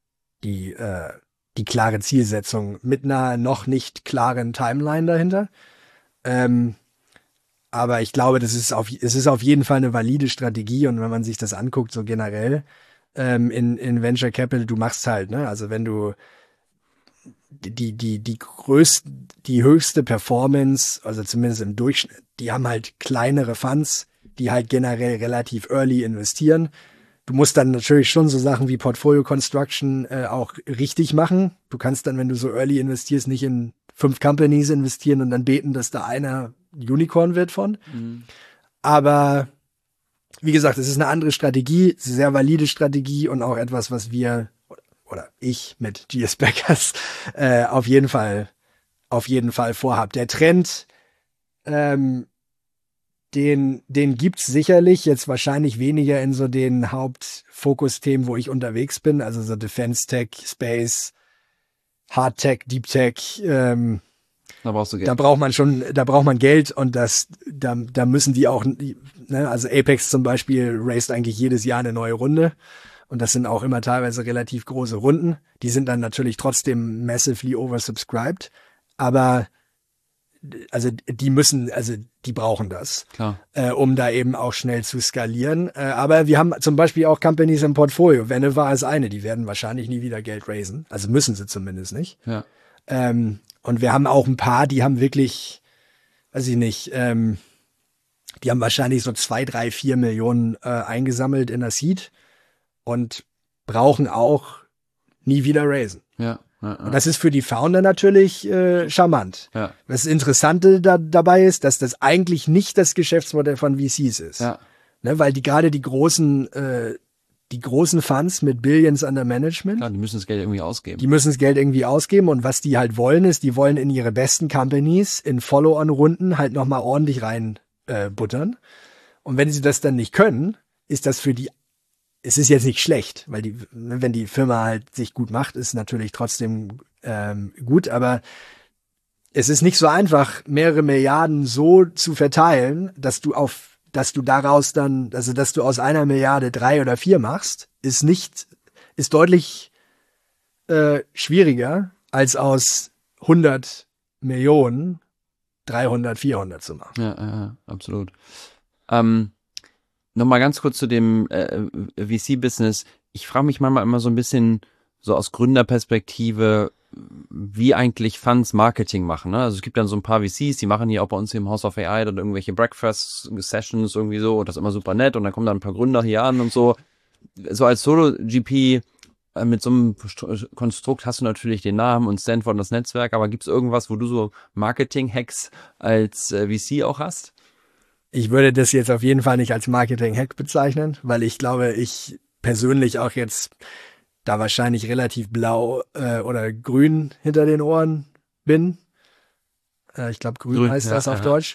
klare Zielsetzung mit einer noch nicht klaren Timeline dahinter. Aber ich glaube, es ist auf jeden Fall eine valide Strategie, und wenn man sich das anguckt, so generell in Venture Capital, du machst halt, ne, also wenn du die höchste Performance, also zumindest im Durchschnitt, die haben halt kleinere Funds, die halt generell relativ early investieren. Du musst dann natürlich schon so Sachen wie Portfolio Construction auch richtig machen. Du kannst dann, wenn du so early investierst, nicht in 5 Companies investieren und dann beten, dass da einer Unicorn wird von. Aber wie gesagt, es ist eine andere Strategie, es ist eine sehr valide Strategie und auch etwas, was wir oder ich mit GS Backers auf jeden Fall vorhab. Der Trend, den gibt's sicherlich, jetzt wahrscheinlich weniger in so den Hauptfokusthemen, wo ich unterwegs bin, also so Defense Tech, Space, Hard Tech, Deep Tech. Da brauchst du Geld. Da braucht man Geld und da müssen die auch, ne, also Apex zum Beispiel raised eigentlich jedes Jahr eine neue Runde und das sind auch immer teilweise relativ große Runden. Die sind dann natürlich trotzdem massively oversubscribed, aber also die brauchen das, Klar. Um da eben auch schnell zu skalieren. Aber wir haben zum Beispiel auch Companies im Portfolio. Veneva ist eine, die werden wahrscheinlich nie wieder Geld raisen. Also müssen sie zumindest nicht. Ja. Und wir haben auch ein paar, die haben wirklich, weiß ich nicht, die haben wahrscheinlich so 2, 3, 4 Millionen eingesammelt in der Seed und brauchen auch nie wieder raisen. Ja. Und das ist für die Founder natürlich charmant. Ja. Das Interessante dabei ist, dass das eigentlich nicht das Geschäftsmodell von VCs ist. Ja. Ne, weil die großen Funds mit Billions under Management, Klar, die müssen das Geld irgendwie ausgeben. die müssen das Geld irgendwie ausgeben und was die halt wollen ist, die wollen in ihre besten Companies in Follow-on-Runden halt nochmal ordentlich rein buttern. Und wenn sie das dann nicht können, ist das für die, es ist jetzt nicht schlecht, weil wenn die Firma halt sich gut macht, ist natürlich trotzdem gut, aber es ist nicht so einfach, mehrere Milliarden so zu verteilen, dass du daraus dann, also dass du aus 1 Milliarde 3 oder 4 machst, ist deutlich schwieriger, als aus 100 Millionen 300, 400 zu machen. Ja, absolut. Nochmal ganz kurz zu dem VC-Business. Ich frage mich manchmal immer so ein bisschen so aus Gründerperspektive, wie eigentlich Funds Marketing machen. Ne? Also es gibt dann so ein paar VCs, die machen hier auch bei uns im House of AI dann irgendwelche Breakfast-Sessions irgendwie so und das ist immer super nett und dann kommen dann ein paar Gründer hier an und so. So als Solo-GP mit so einem Konstrukt hast du natürlich den Namen und Stanford und das Netzwerk, aber gibt es irgendwas, wo du so Marketing-Hacks als VC auch hast? Ich würde das jetzt auf jeden Fall nicht als Marketing-Hack bezeichnen, weil ich glaube, ich persönlich auch jetzt da wahrscheinlich relativ blau oder grün hinter den Ohren bin. Ich glaube, grün heißt das auf Deutsch.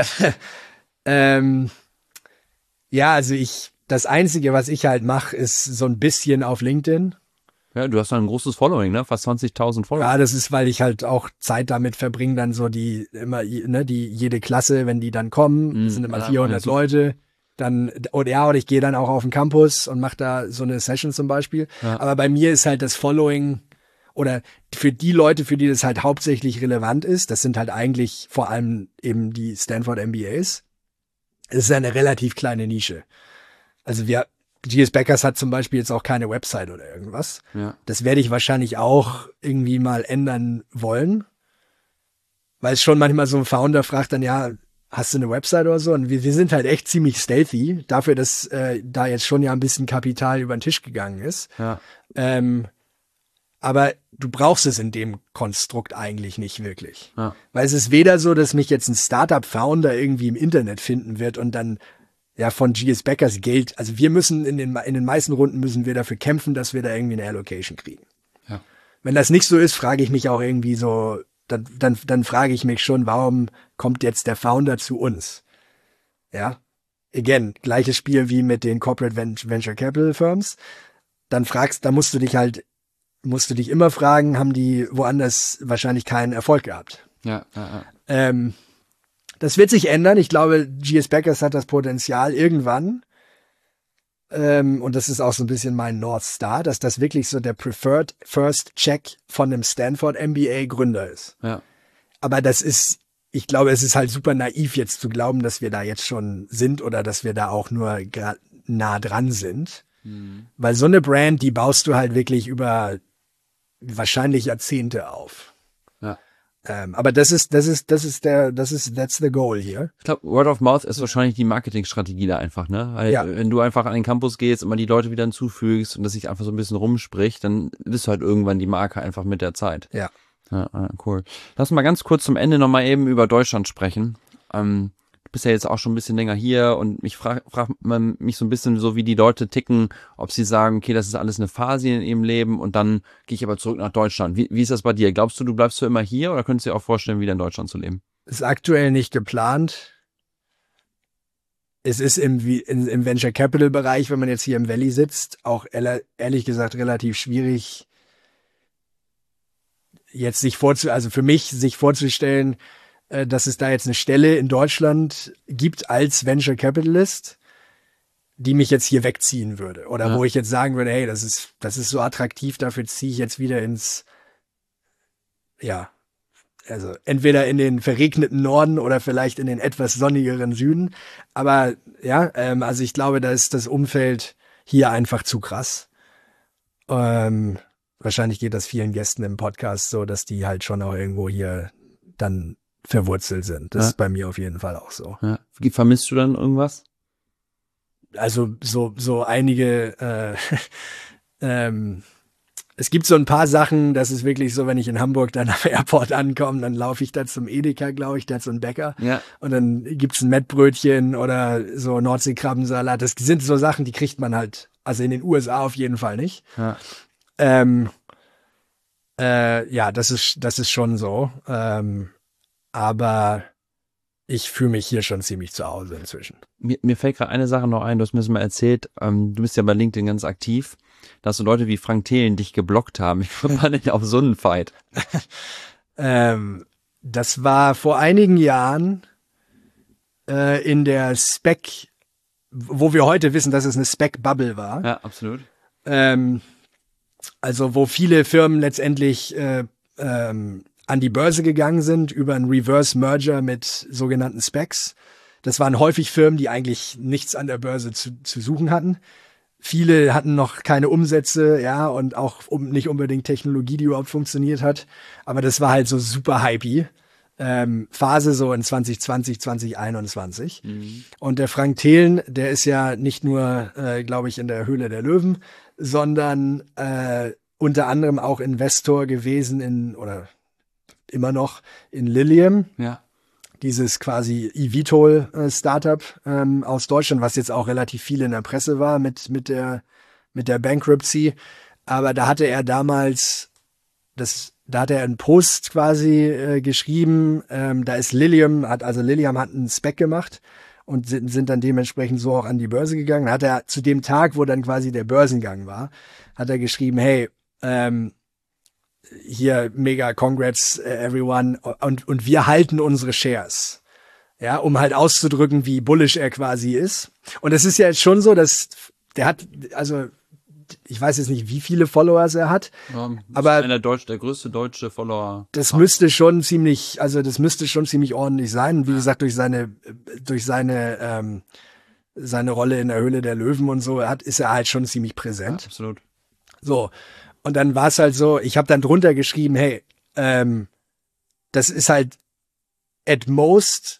Ja, also das Einzige, was ich halt mache, ist so ein bisschen auf LinkedIn. Ja, du hast dann ein großes Following, ne? Fast 20.000 Follower. Ja, das ist, weil ich halt auch Zeit damit verbringe, dann so jede Klasse, wenn die dann kommen, sind immer 400 Leute, oder ich gehe dann auch auf den Campus und mache da so eine Session zum Beispiel. Ja. Aber bei mir ist halt das Following oder für die Leute, für die das halt hauptsächlich relevant ist, das sind halt eigentlich vor allem eben die Stanford MBAs. Es ist eine relativ kleine Nische. Also GS Backers hat zum Beispiel jetzt auch keine Website oder irgendwas. Ja. Das werde ich wahrscheinlich auch irgendwie mal ändern wollen. Weil es schon manchmal so ein Founder fragt dann, ja, hast du eine Website oder so? Und wir sind halt echt ziemlich stealthy, dafür, dass da jetzt schon ja ein bisschen Kapital über den Tisch gegangen ist. Ja. Aber du brauchst es in dem Konstrukt eigentlich nicht wirklich. Ja. Weil es ist weder so, dass mich jetzt ein Startup-Founder irgendwie im Internet finden wird und dann ja von GS Backers Geld, also wir müssen in den meisten Runden müssen wir dafür kämpfen, dass wir da irgendwie eine Allocation kriegen. Ja. Wenn das nicht so ist, frage ich mich auch irgendwie so, dann frage ich mich schon, warum kommt jetzt der Founder zu uns? Ja, again, gleiches Spiel wie mit den Corporate Venture Capital Firms. Da musst du dich immer fragen, haben die woanders wahrscheinlich keinen Erfolg gehabt? Ja. Das wird sich ändern. Ich glaube, GS Backers hat das Potenzial irgendwann, und das ist auch so ein bisschen mein North Star, dass das wirklich so der Preferred First Check von einem Stanford MBA Gründer ist. Ja. Aber ich glaube, es ist halt super naiv jetzt zu glauben, dass wir da jetzt schon sind oder dass wir da auch nur nah dran sind. Weil so eine Brand, die baust du halt wirklich über wahrscheinlich Jahrzehnte auf. Ja. Aber that's the goal hier. Ich glaube, Word of Mouth ist wahrscheinlich die Marketingstrategie da einfach, ne? Weil wenn du einfach an den Campus gehst, immer die Leute wieder hinzufügst und das sich einfach so ein bisschen rumspricht, dann bist du halt irgendwann die Marke einfach mit der Zeit. Ja. Ja, cool. Lass mal ganz kurz zum Ende nochmal eben über Deutschland sprechen. Du bist ja jetzt auch schon ein bisschen länger hier und mich fragt man mich so ein bisschen so, wie die Leute ticken, ob sie sagen, okay, das ist alles eine Phase in ihrem Leben und dann gehe ich aber zurück nach Deutschland. Wie ist das bei dir? Glaubst du bleibst für immer hier oder könntest du dir auch vorstellen, wieder in Deutschland zu leben? Ist aktuell nicht geplant. Es ist im Venture Capital Bereich, wenn man jetzt hier im Valley sitzt, auch ehrlich gesagt relativ schwierig, jetzt für mich sich vorzustellen, dass es da jetzt eine Stelle in Deutschland gibt als Venture Capitalist, die mich jetzt hier wegziehen würde. Oder wo ich jetzt sagen würde, hey, das ist so attraktiv, dafür ziehe ich jetzt wieder also entweder in den verregneten Norden oder vielleicht in den etwas sonnigeren Süden. Aber also ich glaube, da ist das Umfeld hier einfach zu krass. Wahrscheinlich geht das vielen Gästen im Podcast so, dass die halt schon auch irgendwo hier dann verwurzelt sind. Das ist bei mir auf jeden Fall auch so. Ja. Vermisst du dann irgendwas? Also so einige es gibt so ein paar Sachen, das ist wirklich so, wenn ich in Hamburg dann am Airport ankomme, dann laufe ich da zum Edeka, glaube ich, da hat so ein Bäcker. Ja. Und dann gibt's ein Mettbrötchen oder so Nordseekrabbensalat. Das sind so Sachen, die kriegt man halt, also in den USA auf jeden Fall nicht. Ja. Das ist schon so. Aber ich fühle mich hier schon ziemlich zu Hause inzwischen. Mir fällt gerade eine Sache noch ein, du hast mir das mal erzählt, du bist ja bei LinkedIn ganz aktiv, dass so Leute wie Frank Thelen dich geblockt haben. Ich war nicht auf so einen Fight. Das war vor einigen Jahren in der Spec, wo wir heute wissen, dass es eine Spec-Bubble war. Ja, absolut. Also wo viele Firmen letztendlich an die Börse gegangen sind über einen Reverse-Merger mit sogenannten Specs. Das waren häufig Firmen, die eigentlich nichts an der Börse zu suchen hatten. Viele hatten noch keine Umsätze, ja, und auch nicht unbedingt Technologie, die überhaupt funktioniert hat. Aber das war halt so super hypey. Phase so in 2020, 2021. Mhm. Und der Frank Thelen, der ist ja nicht nur, glaube ich, in der Höhle der Löwen, sondern unter anderem auch Investor gewesen oder immer noch in Lilium. Ja. Dieses quasi eVTOL-Startup aus Deutschland, was jetzt auch relativ viel in der Presse war mit der Bankruptcy. Aber da hatte er damals da hat er einen Post quasi geschrieben. Da ist Lilium hat einen Spec gemacht und sind dann dementsprechend so auch an die Börse gegangen. Da hat er zu dem Tag, wo dann quasi der Börsengang war, hat er geschrieben, hey, hier mega congrats everyone und wir halten unsere Shares. Ja, um halt auszudrücken, wie bullish er quasi ist. Und es ist ja jetzt schon so, dass der hat, also ich weiß jetzt nicht, wie viele Followers er hat, aber der größte deutsche Follower. Das müsste schon ziemlich ordentlich sein. Wie gesagt, durch seine Rolle in der Höhle der Löwen und so ist er halt schon ziemlich präsent. Ja, absolut. So. Und dann war es halt so, ich habe dann drunter geschrieben, hey, das ist halt at most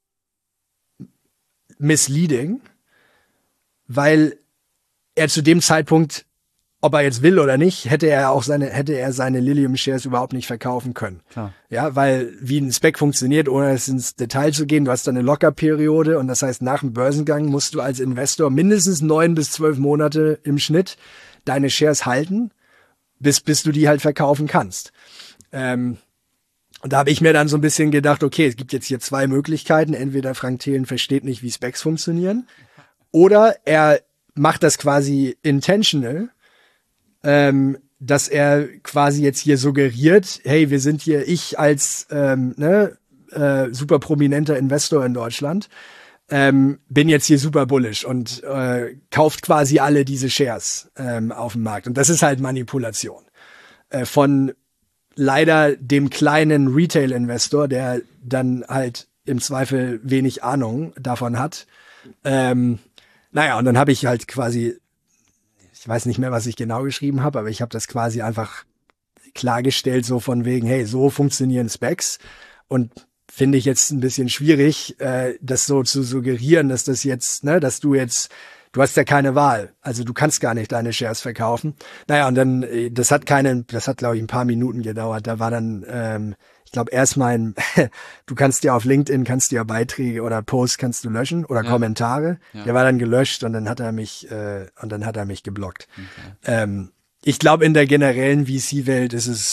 misleading, weil er zu dem Zeitpunkt, ob er jetzt will oder nicht, hätte er seine Lilium Shares überhaupt nicht verkaufen können. Klar. Ja, weil wie ein Spec funktioniert, ohne jetzt ins Detail zu gehen, du hast da eine Lockerperiode und das heißt, nach dem Börsengang musst du als Investor mindestens 9 bis 12 Monate im Schnitt deine Shares halten, bis du die halt verkaufen kannst. Und da habe ich mir dann so ein bisschen gedacht, okay, es gibt jetzt hier zwei Möglichkeiten. Entweder Frank Thelen versteht nicht, wie Specs funktionieren, oder er macht das quasi intentional, dass er quasi jetzt hier suggeriert, hey, wir sind hier, ich als super prominenter Investor in Deutschland, bin jetzt hier super bullish und kauft quasi alle diese Shares auf dem Markt. Und das ist halt Manipulation von leider dem kleinen Retail-Investor, der dann halt im Zweifel wenig Ahnung davon hat. Und dann habe ich halt quasi, ich weiß nicht mehr, was ich genau geschrieben habe, aber ich habe das quasi einfach klargestellt, so von wegen, hey, so funktionieren Specs. Und finde ich jetzt ein bisschen schwierig, das so zu suggerieren, dass das jetzt, ne, dass du hast ja keine Wahl. Also du kannst gar nicht deine Shares verkaufen. Naja, und dann, das hat glaube ich ein paar Minuten gedauert. Da war dann, ich glaube, erst du kannst ja auf LinkedIn, Beiträge oder Posts kannst du löschen oder Kommentare. Ja. Der war dann gelöscht und dann hat er mich geblockt. Okay. Ich glaube, in der generellen VC-Welt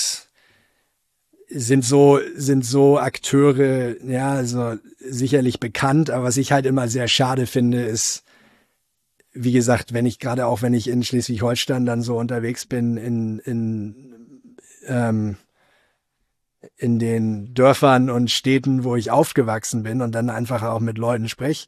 sind so Akteure, ja, also sicherlich bekannt, aber was ich halt immer sehr schade finde, ist, wie gesagt, wenn ich in Schleswig-Holstein dann so unterwegs bin in den Dörfern und Städten, wo ich aufgewachsen bin und dann einfach auch mit Leuten spreche,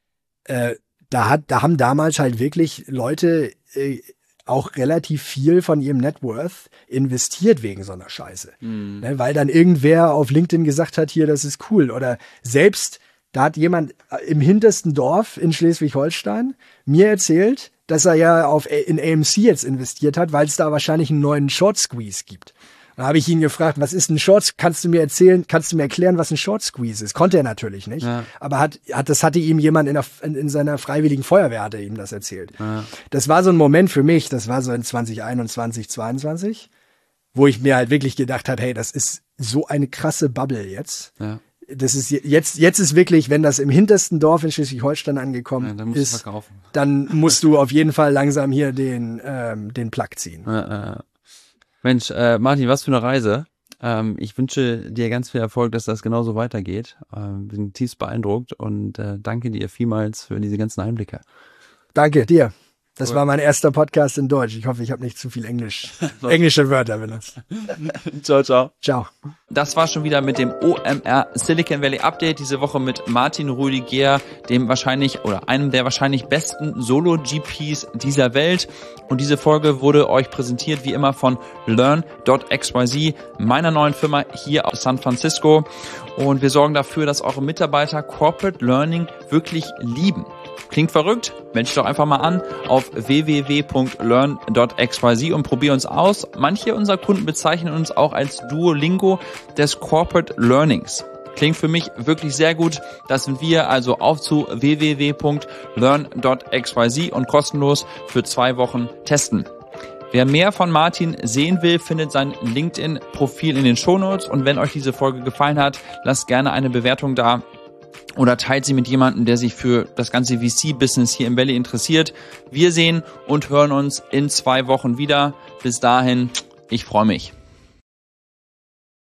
da haben damals halt wirklich Leute auch relativ viel von ihrem Net Worth investiert wegen so einer Scheiße. Ne, weil dann irgendwer auf LinkedIn gesagt hat, hier, das ist cool. Oder selbst, da hat jemand im hintersten Dorf in Schleswig-Holstein mir erzählt, dass er ja in AMC jetzt investiert hat, weil es da wahrscheinlich einen neuen Short Squeeze gibt. Da habe ich ihn gefragt, was ist ein Short? Kannst du mir erklären, was ein Short Squeeze ist? Konnte er natürlich nicht. Ja. Aber das hatte ihm jemand in seiner freiwilligen Feuerwehr hatte ihm das erzählt. Ja. Das war so ein Moment für mich, das war so in 2021, 2022, wo ich mir halt wirklich gedacht habe, hey, das ist so eine krasse Bubble jetzt. Ja. Das ist jetzt ist wirklich, wenn das im hintersten Dorf in Schleswig-Holstein angekommen ist, dann musst du auf jeden Fall langsam hier den Plug ziehen. Ja. Mensch, Martin, was für eine Reise. Ich wünsche dir ganz viel Erfolg, dass das genauso weitergeht. Bin tiefst beeindruckt und danke dir vielmals für diese ganzen Einblicke. Danke dir. Das war mein erster Podcast in Deutsch. Ich hoffe, ich habe nicht zu viel englische Wörter benutzt. Ciao, ciao. Ciao. Das war schon wieder mit dem OMR Silicon Valley Update. Diese Woche mit Martin Rüdiger, einem der wahrscheinlich besten Solo-GPs dieser Welt. Und diese Folge wurde euch präsentiert wie immer von Learn.xyz, meiner neuen Firma hier aus San Francisco. Und wir sorgen dafür, dass eure Mitarbeiter Corporate Learning wirklich lieben. Klingt verrückt? Meld dich doch einfach mal an auf www.learn.xyz und probier uns aus. Manche unserer Kunden bezeichnen uns auch als Duolingo des Corporate Learnings. Klingt für mich wirklich sehr gut. Das sind wir, also auf zu www.learn.xyz und kostenlos für 2 Wochen testen. Wer mehr von Martin sehen will, findet sein LinkedIn-Profil in den Shownotes. Und wenn euch diese Folge gefallen hat, lasst gerne eine Bewertung da. Oder teilt sie mit jemandem, der sich für das ganze VC-Business hier im Valley interessiert. Wir sehen und hören uns in 2 Wochen wieder. Bis dahin, ich freue mich.